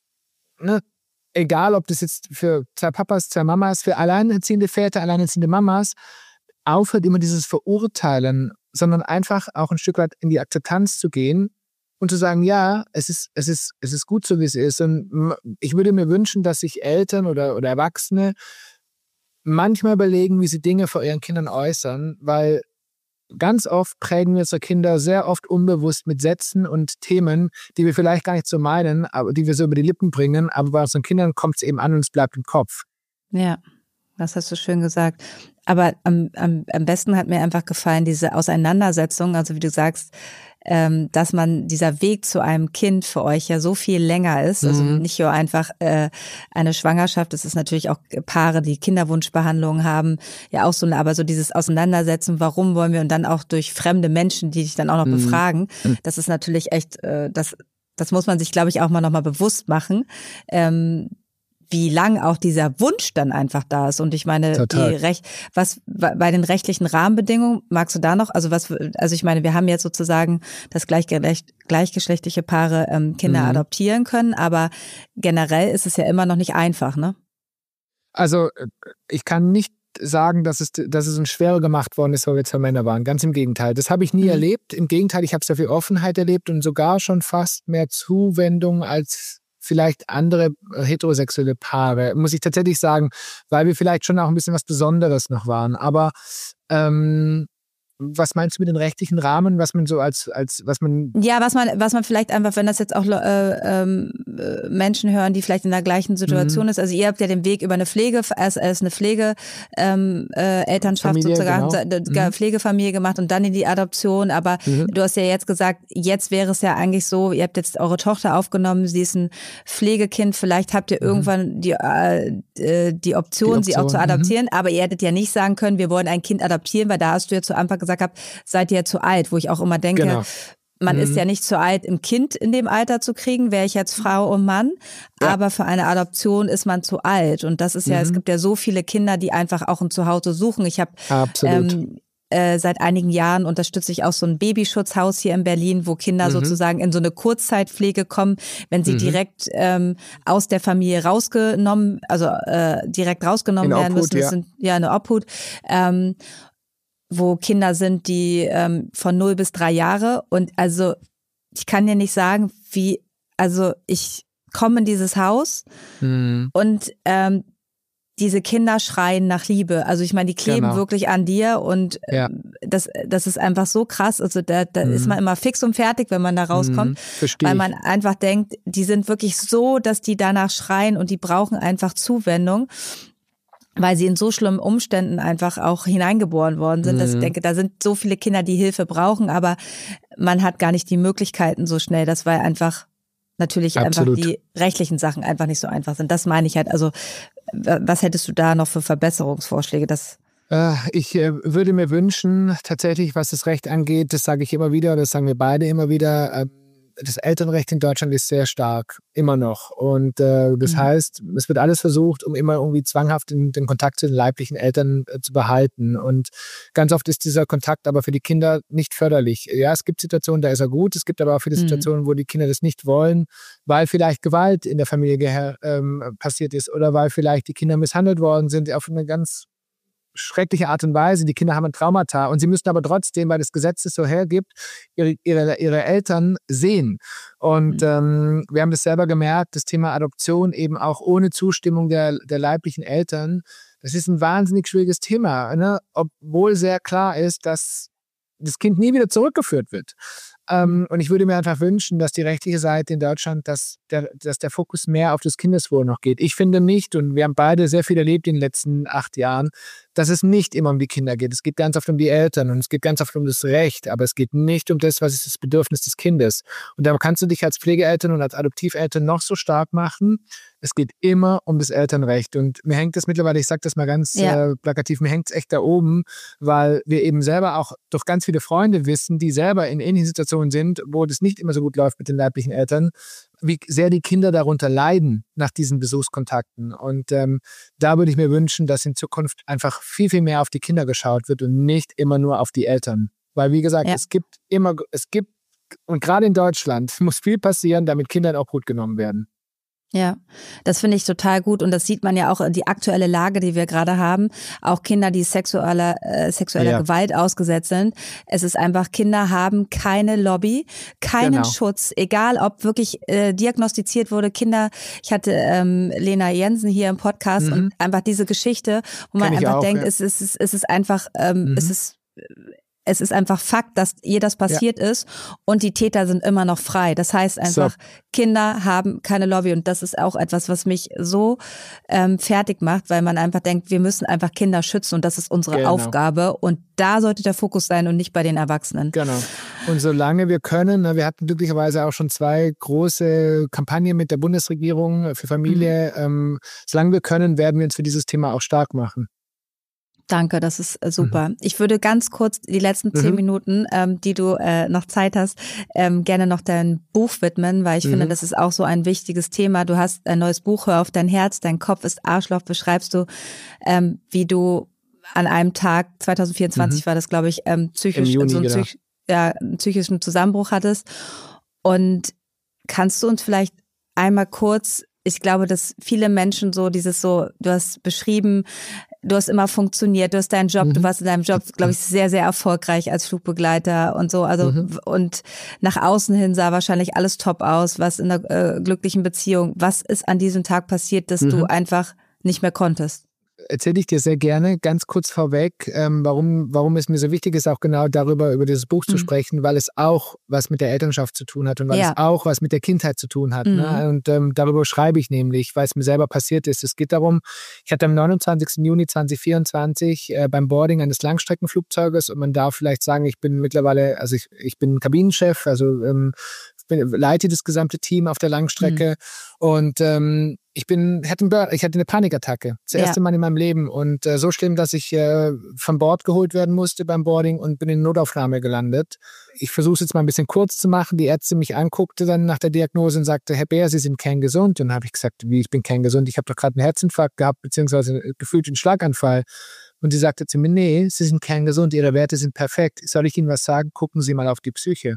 egal ob das jetzt für 2 Papas, 2 Mamas, für alleinerziehende Väter, alleinerziehende Mamas, aufhört immer dieses Verurteilen, sondern einfach auch ein Stück weit in die Akzeptanz zu gehen und zu sagen, ja, es ist gut so, wie es ist. Und ich würde mir wünschen, dass sich Eltern oder Erwachsene manchmal überlegen, wie sie Dinge vor ihren Kindern äußern, weil ganz oft prägen wir unsere Kinder sehr oft unbewusst mit Sätzen und Themen, die wir vielleicht gar nicht so meinen, aber die wir so über die Lippen bringen, aber bei unseren Kindern kommt es eben an und es bleibt im Kopf. Ja, das hast du schön gesagt. Aber am besten hat mir einfach gefallen, diese Auseinandersetzung, also wie du sagst, dass dieser Weg zu einem Kind für euch ja so viel länger ist, also nicht nur einfach eine Schwangerschaft, es ist natürlich auch Paare, die Kinderwunschbehandlungen haben, ja auch so, aber so dieses Auseinandersetzen, warum wollen wir, und dann auch durch fremde Menschen, die dich dann auch noch befragen, das ist natürlich echt, das muss man sich, glaube ich, auch mal nochmal bewusst machen, wie lang auch dieser Wunsch dann einfach da ist. Und ich meine, was bei den rechtlichen Rahmenbedingungen, magst du da noch, also ich meine, wir haben jetzt sozusagen, dass gleichgeschlechtliche Paare Kinder adoptieren können, aber generell ist es ja immer noch nicht einfach, ne? Also ich kann nicht sagen, dass es uns schwerer gemacht worden ist, weil wir 2 Männer waren. Ganz im Gegenteil. Das habe ich nie erlebt. Im Gegenteil, ich habe sehr viel Offenheit erlebt und sogar schon fast mehr Zuwendung als vielleicht andere heterosexuelle Paare, muss ich tatsächlich sagen, weil wir vielleicht schon auch ein bisschen was Besonderes noch waren. Aber was meinst du mit den rechtlichen Rahmen, was man so was man... Ja, was man vielleicht einfach, wenn das jetzt auch Menschen hören, die vielleicht in der gleichen Situation ist, also ihr habt ja den Weg über eine eine Elternschaft Familie, sozusagen, Pflegefamilie gemacht und dann in die Adoption, aber du hast ja jetzt gesagt, jetzt wäre es ja eigentlich so, ihr habt jetzt eure Tochter aufgenommen, sie ist ein Pflegekind, vielleicht habt ihr irgendwann die Option, sie auch zu adoptieren, aber ihr hättet ja nicht sagen können, wir wollen ein Kind adoptieren, weil da hast du ja zu Anfang gesagt, seid ihr zu alt, wo ich auch immer denke, man ist ja nicht zu alt, ein Kind in dem Alter zu kriegen, wäre ich jetzt Frau und Mann, aber für eine Adoption ist man zu alt, und das ist ja, es gibt ja so viele Kinder, die einfach auch ein Zuhause suchen. Ich habe seit einigen Jahren unterstütze ich auch so ein Babyschutzhaus hier in Berlin, wo Kinder sozusagen in so eine Kurzzeitpflege kommen, wenn sie direkt aus der Familie rausgenommen werden müssen. Das sind ja eine Obhut. Wo Kinder sind, die von 0 bis 3 Jahre, und also ich kann dir nicht sagen, ich komme in dieses Haus und diese Kinder schreien nach Liebe. Also ich meine, die kleben wirklich an dir, und das ist einfach so krass. Also da ist man immer fix und fertig, wenn man da rauskommt, weil man einfach denkt, die sind wirklich so, dass die danach schreien und die brauchen einfach Zuwendung, weil sie in so schlimmen Umständen einfach auch hineingeboren worden sind, dass ich denke, da sind so viele Kinder, die Hilfe brauchen, aber man hat gar nicht die Möglichkeiten so schnell, das weil einfach natürlich einfach die rechtlichen Sachen einfach nicht so einfach sind. Das meine ich halt, also was hättest du da noch für Verbesserungsvorschläge? Ich würde mir wünschen, tatsächlich, was das Recht angeht, das sage ich immer wieder, das sagen wir beide immer wieder, das Elternrecht in Deutschland ist sehr stark, immer noch. Und das heißt, es wird alles versucht, um immer irgendwie zwanghaft den Kontakt zu den leiblichen Eltern zu behalten. Und ganz oft ist dieser Kontakt aber für die Kinder nicht förderlich. Ja, es gibt Situationen, da ist er gut. Es gibt aber auch viele Situationen, wo die Kinder das nicht wollen, weil vielleicht Gewalt in der Familie passiert ist oder weil vielleicht die Kinder misshandelt worden sind auf eine ganz schreckliche Art und Weise. Die Kinder haben ein Traumata und sie müssen aber trotzdem, weil das Gesetz es so hergibt, ihre Eltern sehen. Und wir haben das selber gemerkt, das Thema Adoption eben auch ohne Zustimmung der leiblichen Eltern, das ist ein wahnsinnig schwieriges Thema, ne? Obwohl sehr klar ist, dass das Kind nie wieder zurückgeführt wird. Und ich würde mir einfach wünschen, dass die rechtliche Seite in Deutschland, dass der Fokus mehr auf das Kindeswohl noch geht. Ich finde nicht, und wir haben beide sehr viel erlebt in den letzten 8 Jahren, dass es nicht immer um die Kinder geht. Es geht ganz oft um die Eltern und es geht ganz oft um das Recht, aber es geht nicht um das, was ist das Bedürfnis des Kindes. Und da kannst du dich als Pflegeeltern und als Adoptiveltern noch so stark machen. Es geht immer um das Elternrecht. Und mir hängt das mittlerweile, ich sage das mal ganz plakativ, mir hängt es echt da oben, weil wir eben selber auch durch ganz viele Freunde wissen, die selber in ähnlichen Situationen sind, wo das nicht immer so gut läuft mit den leiblichen Eltern, wie sehr die Kinder darunter leiden nach diesen Besuchskontakten. Und da würde ich mir wünschen, dass in Zukunft einfach viel, viel mehr auf die Kinder geschaut wird und nicht immer nur auf die Eltern. Weil, wie gesagt, es gibt, und gerade in Deutschland muss viel passieren, damit Kinder in Obhut genommen werden. Ja, das finde ich total gut und das sieht man ja auch in die aktuelle Lage, die wir gerade haben. Auch Kinder, die sexueller Gewalt ausgesetzt sind. Es ist einfach, Kinder haben keine Lobby, keinen Schutz, egal ob wirklich diagnostiziert wurde. Kinder, ich hatte Lena Jensen hier im Podcast und einfach diese Geschichte, wo man einfach denkt, es ist einfach, es ist einfach Fakt, dass ihr das passiert ist und die Täter sind immer noch frei. Das heißt einfach, Kinder haben keine Lobby und das ist auch etwas, was mich so fertig macht, weil man einfach denkt, wir müssen einfach Kinder schützen und das ist unsere Aufgabe und da sollte der Fokus sein und nicht bei den Erwachsenen. Genau. Und solange wir können, wir hatten glücklicherweise auch schon 2 große Kampagnen mit der Bundesregierung für Familie, solange wir können, werden wir uns für dieses Thema auch stark machen. Danke, das ist super. Ich würde ganz kurz die letzten 10 Minuten, die du noch Zeit hast, gerne noch dein Buch widmen, weil ich finde, das ist auch so ein wichtiges Thema. Du hast ein neues Buch, Hör auf dein Herz, dein Kopf ist Arschloch, beschreibst du, wie du an einem Tag, 2024 war das, glaube ich, psychischen Zusammenbruch hattest. Und kannst du uns vielleicht einmal kurz, ich glaube, dass viele Menschen du hast beschrieben, du hast immer funktioniert, du hast deinen Job, du warst in deinem Job, glaube ich, sehr, sehr erfolgreich als Flugbegleiter und so. Also und nach außen hin sah wahrscheinlich alles top aus, was in einer glücklichen Beziehung. Was ist an diesem Tag passiert, dass du einfach nicht mehr konntest? Erzähle ich dir sehr gerne, ganz kurz vorweg, warum es mir so wichtig ist, auch genau über dieses Buch zu sprechen, weil es auch was mit der Elternschaft zu tun hat und weil es auch was mit der Kindheit zu tun hat. Ne? Und darüber schreibe ich nämlich, weil es mir selber passiert ist. Es geht darum, ich hatte am 29. Juni 2024 beim Boarding eines Langstreckenflugzeuges und man darf vielleicht sagen, ich bin mittlerweile, also ich bin Kabinenchef, also leite das gesamte Team auf der Langstrecke und ich hatte eine Panikattacke. Das erste Mal in meinem Leben und so schlimm, dass ich von Bord geholt werden musste beim Boarding und bin in Notaufnahme gelandet. Ich versuche es jetzt mal ein bisschen kurz zu machen. Die Ärztin mich anguckte dann nach der Diagnose und sagte, Herr Beer, Sie sind kerngesund. Und dann habe ich gesagt, wie, ich bin kerngesund? Ich habe doch gerade einen Herzinfarkt gehabt, beziehungsweise gefühlt einen Schlaganfall. Und sie sagte zu mir, nee, Sie sind kerngesund, Ihre Werte sind perfekt. Soll ich Ihnen was sagen? Gucken Sie mal auf die Psyche.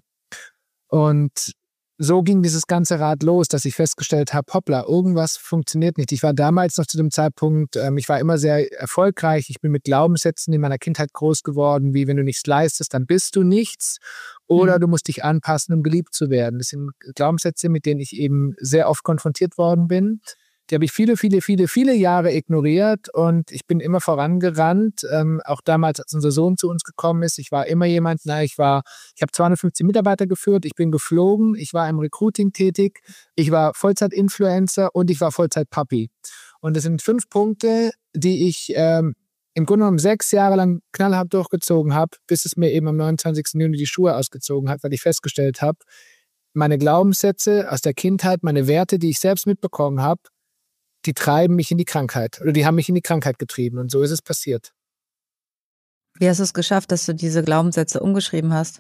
Und so ging dieses ganze Rad los, dass ich festgestellt habe, hoppla, irgendwas funktioniert nicht. Ich war damals noch zu dem Zeitpunkt, ich war immer sehr erfolgreich. Ich bin mit Glaubenssätzen in meiner Kindheit groß geworden, wie wenn du nichts leistest, dann bist du nichts. Oder du musst dich anpassen, um geliebt zu werden. Das sind Glaubenssätze, mit denen ich eben sehr oft konfrontiert worden bin. Die habe ich viele Jahre ignoriert und ich bin immer vorangerannt. Auch damals, als unser Sohn zu uns gekommen ist, ich war immer jemand, ich habe 250 Mitarbeiter geführt, ich bin geflogen, ich war im Recruiting tätig, ich war Vollzeit-Influencer und ich war Vollzeit-Papi. Und das sind 5 Punkte, die ich im Grunde genommen 6 Jahre lang knallhart durchgezogen habe, bis es mir eben am 29. Juni die Schuhe ausgezogen hat, weil ich festgestellt habe, meine Glaubenssätze aus der Kindheit, meine Werte, die ich selbst mitbekommen habe, die treiben mich in die Krankheit oder die haben mich in die Krankheit getrieben und so ist es passiert. Wie hast du es geschafft, dass du diese Glaubenssätze umgeschrieben hast?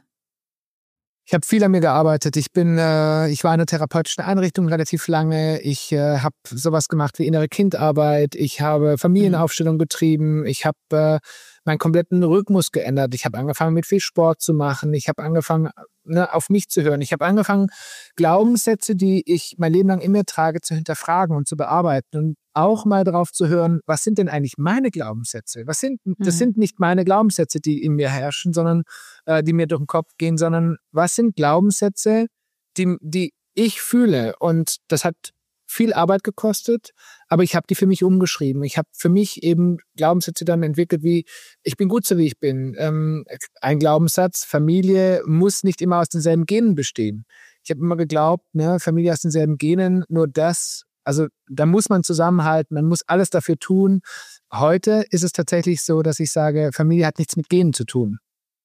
Ich habe viel an mir gearbeitet. Ich war in einer therapeutischen Einrichtung relativ lange. Ich habe sowas gemacht wie innere Kindarbeit. Ich habe Familienaufstellung betrieben. Ich habe meinen kompletten Rhythmus geändert. Ich habe angefangen, mit viel Sport zu machen. Ich habe angefangen, auf mich zu hören. Ich habe angefangen, Glaubenssätze, die ich mein Leben lang in mir trage, zu hinterfragen und zu bearbeiten und auch mal drauf zu hören, was sind denn eigentlich meine Glaubenssätze? Das sind nicht meine Glaubenssätze, die in mir herrschen, sondern die mir durch den Kopf gehen, sondern was sind Glaubenssätze, die ich fühle? Und das hat viel Arbeit gekostet, aber ich habe die für mich umgeschrieben. Ich habe für mich eben Glaubenssätze dann entwickelt wie, ich bin gut so, wie ich bin. Ein Glaubenssatz, Familie muss nicht immer aus denselben Genen bestehen. Ich habe immer geglaubt, Familie aus denselben Genen, nur das, also da muss man zusammenhalten, man muss alles dafür tun. Heute ist es tatsächlich so, dass ich sage, Familie hat nichts mit Genen zu tun.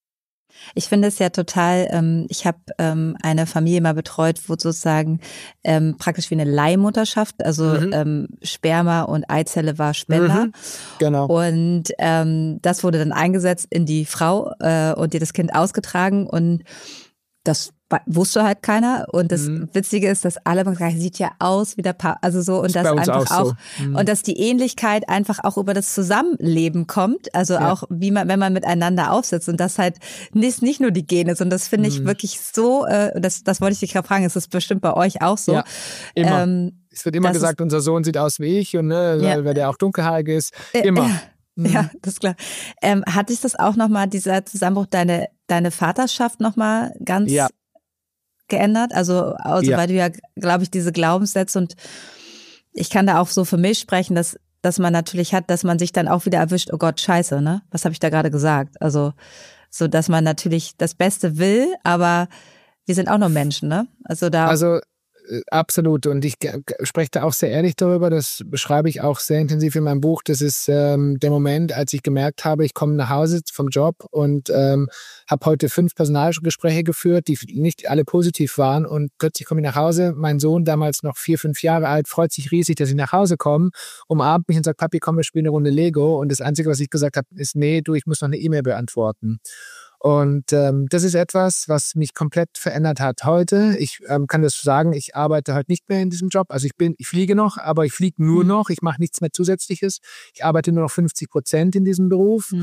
Ich finde es ja total, ich habe eine Familie mal betreut, wo sozusagen praktisch wie eine Leihmutterschaft, also Sperma und Eizelle war Spender. Genau. Und das wurde dann eingesetzt in die Frau und ihr das Kind ausgetragen und das wusste halt keiner. Und das Witzige ist, dass alle sagen, sieht ja aus wie der Papa, also so, und das einfach auch, und dass die Ähnlichkeit einfach auch über das Zusammenleben kommt, also auch wie man, wenn man miteinander aufsitzt und das halt nicht nur die Gene, sondern das finde ich wirklich so, das wollte ich dich gerade fragen, ist das bestimmt bei euch auch so? Ja, immer. Es wird immer gesagt, unser Sohn sieht aus wie ich und weil der auch dunkelhaarig ist, immer. Ja, das ist klar. Hat dich das auch nochmal, dieser Zusammenbruch, deine Vaterschaft nochmal ganz geändert? Also weil du ja, glaube ich, diese Glaubenssätze, und ich kann da auch so für mich sprechen, dass man natürlich hat, dass man sich dann auch wieder erwischt, oh Gott, scheiße, ne? Was habe ich da gerade gesagt? Also so, dass man natürlich das Beste will, aber wir sind auch nur Menschen, ne? Also absolut. Und ich spreche da auch sehr ehrlich darüber. Das beschreibe ich auch sehr intensiv in meinem Buch. Das ist der Moment, als ich gemerkt habe, ich komme nach Hause vom Job und habe heute 5 Personalgespräche geführt, die nicht alle positiv waren. Und plötzlich komme ich nach Hause. Mein Sohn, damals noch 4, 5 Jahre alt, freut sich riesig, dass ich nach Hause komme, umarmt mich und sagt, Papi, komm, wir spielen eine Runde Lego. Und das Einzige, was ich gesagt habe, ist, nee, ich muss noch eine E-Mail beantworten. Und das ist etwas, was mich komplett verändert hat heute. Ich kann das sagen, ich arbeite heute nicht mehr in diesem Job. Also ich fliege noch, aber ich fliege nur noch. Ich mache nichts mehr Zusätzliches. Ich arbeite nur noch 50% in diesem Beruf.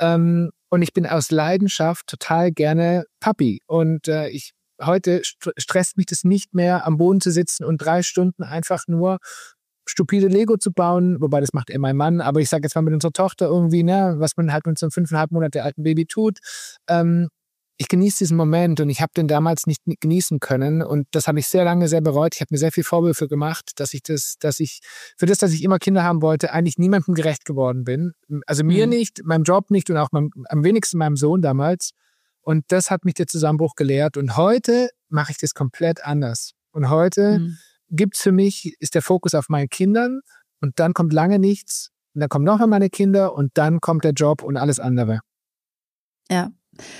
Und ich bin aus Leidenschaft total gerne Papi. Und heute stresst mich das nicht mehr, am Boden zu sitzen und 3 Stunden einfach nur stupide Lego zu bauen, wobei das macht eher mein Mann, aber ich sage jetzt mal mit unserer Tochter irgendwie, was man halt mit so einem 5,5 Monate alten Baby tut. Ich genieße diesen Moment und ich habe den damals nicht genießen können und das habe ich sehr lange sehr bereut. Ich habe mir sehr viel Vorwürfe gemacht, dass ich für das, dass ich immer Kinder haben wollte, eigentlich niemandem gerecht geworden bin. Also mir nicht, meinem Job nicht und auch am wenigsten meinem Sohn damals. Und das hat mich der Zusammenbruch gelehrt und heute mache ich das komplett anders. Und heute ist der Fokus auf meinen Kindern und dann kommt lange nichts und dann kommen noch mal meine Kinder und dann kommt der Job und alles andere. Ja.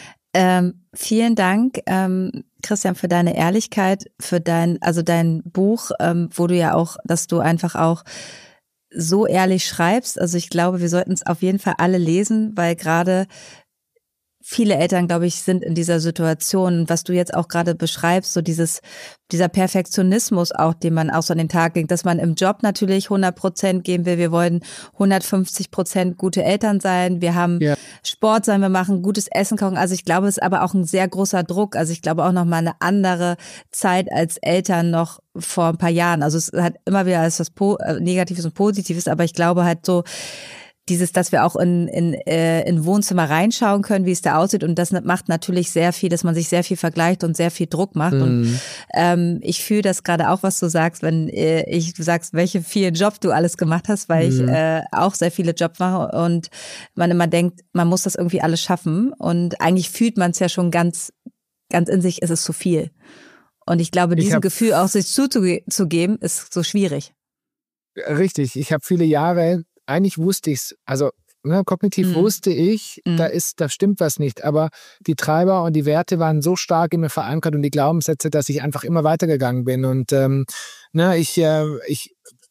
Vielen Dank, Christian, für deine Ehrlichkeit, für dein Buch, wo du ja auch, dass du einfach auch so ehrlich schreibst. Also ich glaube, wir sollten es auf jeden Fall alle lesen, weil gerade viele Eltern, glaube ich, sind in dieser Situation, was du jetzt auch gerade beschreibst, so dieser Perfektionismus auch, den man auch so an den Tag legt, dass man im Job natürlich 100% geben will. Wir wollen 150% gute Eltern sein. Wir haben Sport sein, wir machen gutes Essen kochen. Also ich glaube, es ist aber auch ein sehr großer Druck. Also ich glaube auch noch mal eine andere Zeit als Eltern noch vor ein paar Jahren. Also es hat immer wieder als was Negatives und Positives, aber ich glaube halt so, dass wir auch in Wohnzimmer reinschauen können, wie es da aussieht. Und das macht natürlich sehr viel, dass man sich sehr viel vergleicht und sehr viel Druck macht. Und ich fühle das gerade auch, was du sagst, wenn du sagst, welche vielen Jobs du alles gemacht hast, weil ich auch sehr viele Jobs mache und man immer denkt, man muss das irgendwie alles schaffen. Und eigentlich fühlt man es ja schon ganz, ganz in sich, ist es zu viel. Und ich glaube, diesem Gefühl auch sich zuzugeben, ist so schwierig. Richtig. Ich habe viele Jahre, eigentlich wusste ich es, also kognitiv wusste ich, da stimmt was nicht, aber die Treiber und die Werte waren so stark in mir verankert und die Glaubenssätze, dass ich einfach immer weitergegangen bin und ich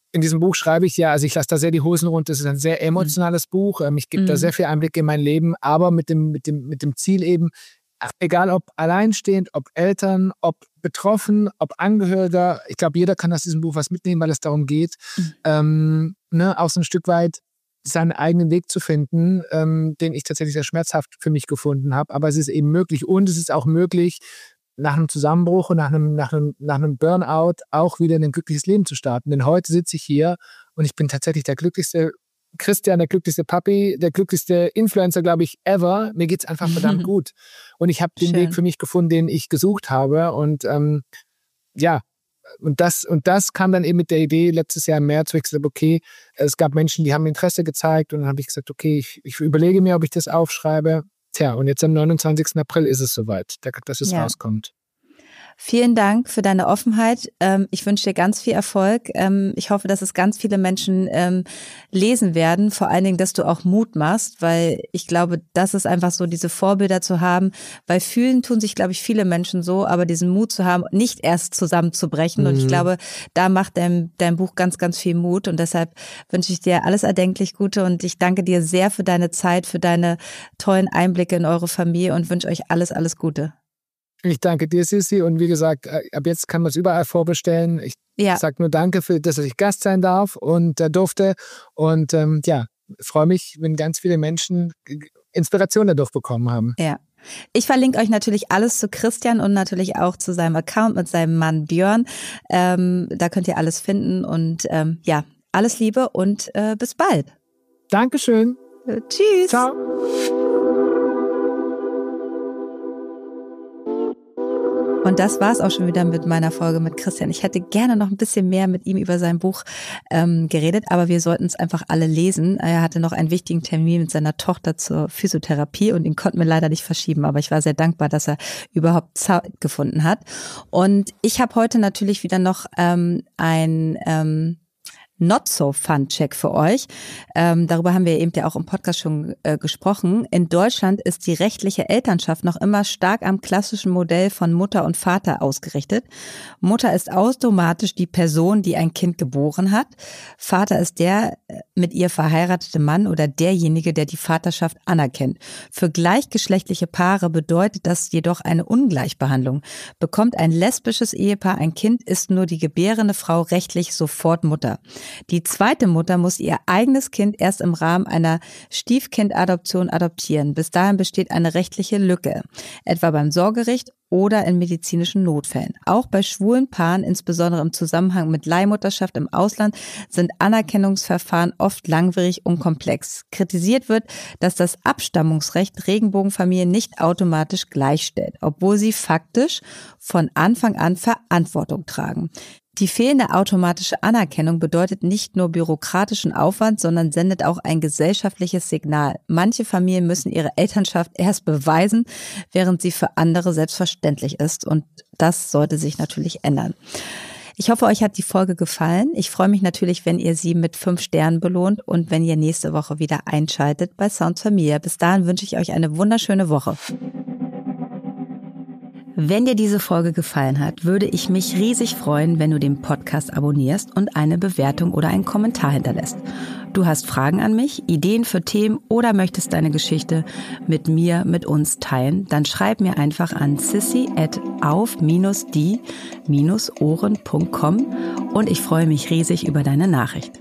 in diesem Buch schreibe ich ja, also ich lasse da sehr die Hosen runter. Es ist ein sehr emotionales Buch. Ich gebe da sehr viel Einblick in mein Leben, aber mit dem Ziel eben, egal ob alleinstehend, ob Eltern, ob betroffen, ob Angehöriger, ich glaube, jeder kann aus diesem Buch was mitnehmen, weil es darum geht, auch so ein Stück weit seinen eigenen Weg zu finden, den ich tatsächlich sehr schmerzhaft für mich gefunden habe. Aber es ist eben möglich und es ist auch möglich, nach einem Zusammenbruch und nach einem Burnout auch wieder in ein glückliches Leben zu starten. Denn heute sitze ich hier und ich bin tatsächlich der glücklichste Christian, der glücklichste Papi, der glücklichste Influencer, glaube ich, ever. Mir geht's einfach verdammt gut. Und ich habe den Weg für mich gefunden, den ich gesucht habe. Und und das kam dann eben mit der Idee letztes Jahr im März, wo ich gesagt habe, okay, es gab Menschen, die haben Interesse gezeigt und dann habe ich gesagt, okay, ich überlege mir, ob ich das aufschreibe. Tja, und jetzt am 29. April ist es soweit, dass es rauskommt. Vielen Dank für deine Offenheit. Ich wünsche dir ganz viel Erfolg. Ich hoffe, dass es ganz viele Menschen lesen werden. Vor allen Dingen, dass du auch Mut machst, weil ich glaube, das ist einfach so, diese Vorbilder zu haben. Weil fühlen tun sich, glaube ich, viele Menschen so, aber diesen Mut zu haben, nicht erst zusammenzubrechen. Und ich glaube, da macht dein Buch ganz, ganz viel Mut. Und deshalb wünsche ich dir alles erdenklich Gute. Und ich danke dir sehr für deine Zeit, für deine tollen Einblicke in eure Familie und wünsche euch alles, alles Gute. Ich danke dir, Sissi. Und wie gesagt, ab jetzt kann man es überall vorbestellen. Ich sage nur danke, dass ich Gast sein darf und durfte. Und freue mich, wenn ganz viele Menschen Inspiration dadurch bekommen haben. Ja. Ich verlinke euch natürlich alles zu Christian und natürlich auch zu seinem Account mit seinem Mann Björn. Da könnt ihr alles finden. Und alles Liebe und bis bald. Dankeschön. Tschüss. Ciao. Und das war's auch schon wieder mit meiner Folge mit Christian. Ich hätte gerne noch ein bisschen mehr mit ihm über sein Buch geredet, aber wir sollten es einfach alle lesen. Er hatte noch einen wichtigen Termin mit seiner Tochter zur Physiotherapie und den konnten wir leider nicht verschieben, aber ich war sehr dankbar, dass er überhaupt Zeit gefunden hat. Und ich habe heute natürlich wieder noch ein Not-so-Fun-Check für euch. Darüber haben wir eben ja auch im Podcast schon gesprochen. In Deutschland ist die rechtliche Elternschaft noch immer stark am klassischen Modell von Mutter und Vater ausgerichtet. Mutter ist automatisch die Person, die ein Kind geboren hat. Vater ist der mit ihr verheiratete Mann oder derjenige, der die Vaterschaft anerkennt. Für gleichgeschlechtliche Paare bedeutet das jedoch eine Ungleichbehandlung. Bekommt ein lesbisches Ehepaar ein Kind, ist nur die gebärende Frau rechtlich sofort Mutter. Die zweite Mutter muss ihr eigenes Kind erst im Rahmen einer Stiefkindadoption adoptieren. Bis dahin besteht eine rechtliche Lücke, etwa beim Sorgerecht oder in medizinischen Notfällen. Auch bei schwulen Paaren, insbesondere im Zusammenhang mit Leihmutterschaft im Ausland, sind Anerkennungsverfahren oft langwierig und komplex. Kritisiert wird, dass das Abstammungsrecht Regenbogenfamilien nicht automatisch gleichstellt, obwohl sie faktisch von Anfang an Verantwortung tragen. Die fehlende automatische Anerkennung bedeutet nicht nur bürokratischen Aufwand, sondern sendet auch ein gesellschaftliches Signal. Manche Familien müssen ihre Elternschaft erst beweisen, während sie für andere selbstverständlich ist. Und das sollte sich natürlich ändern. Ich hoffe, euch hat die Folge gefallen. Ich freue mich natürlich, wenn ihr sie mit 5 Sternen belohnt und wenn ihr nächste Woche wieder einschaltet bei Sounds Familia. Bis dahin wünsche ich euch eine wunderschöne Woche. Wenn dir diese Folge gefallen hat, würde ich mich riesig freuen, wenn du den Podcast abonnierst und eine Bewertung oder einen Kommentar hinterlässt. Du hast Fragen an mich, Ideen für Themen oder möchtest deine Geschichte mit uns teilen, dann schreib mir einfach an sissi@auf-die-ohren.com und ich freue mich riesig über deine Nachricht.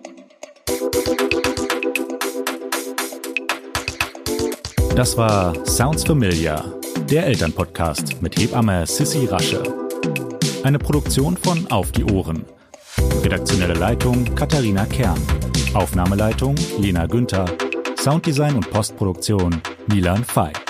Das war Sounds Familia, der Elternpodcast mit Hebamme Sissi Rasche. Eine Produktion von Auf die Ohren. Redaktionelle Leitung Katharina Kern. Aufnahmeleitung Lena Günther. Sounddesign und Postproduktion Milan Fey.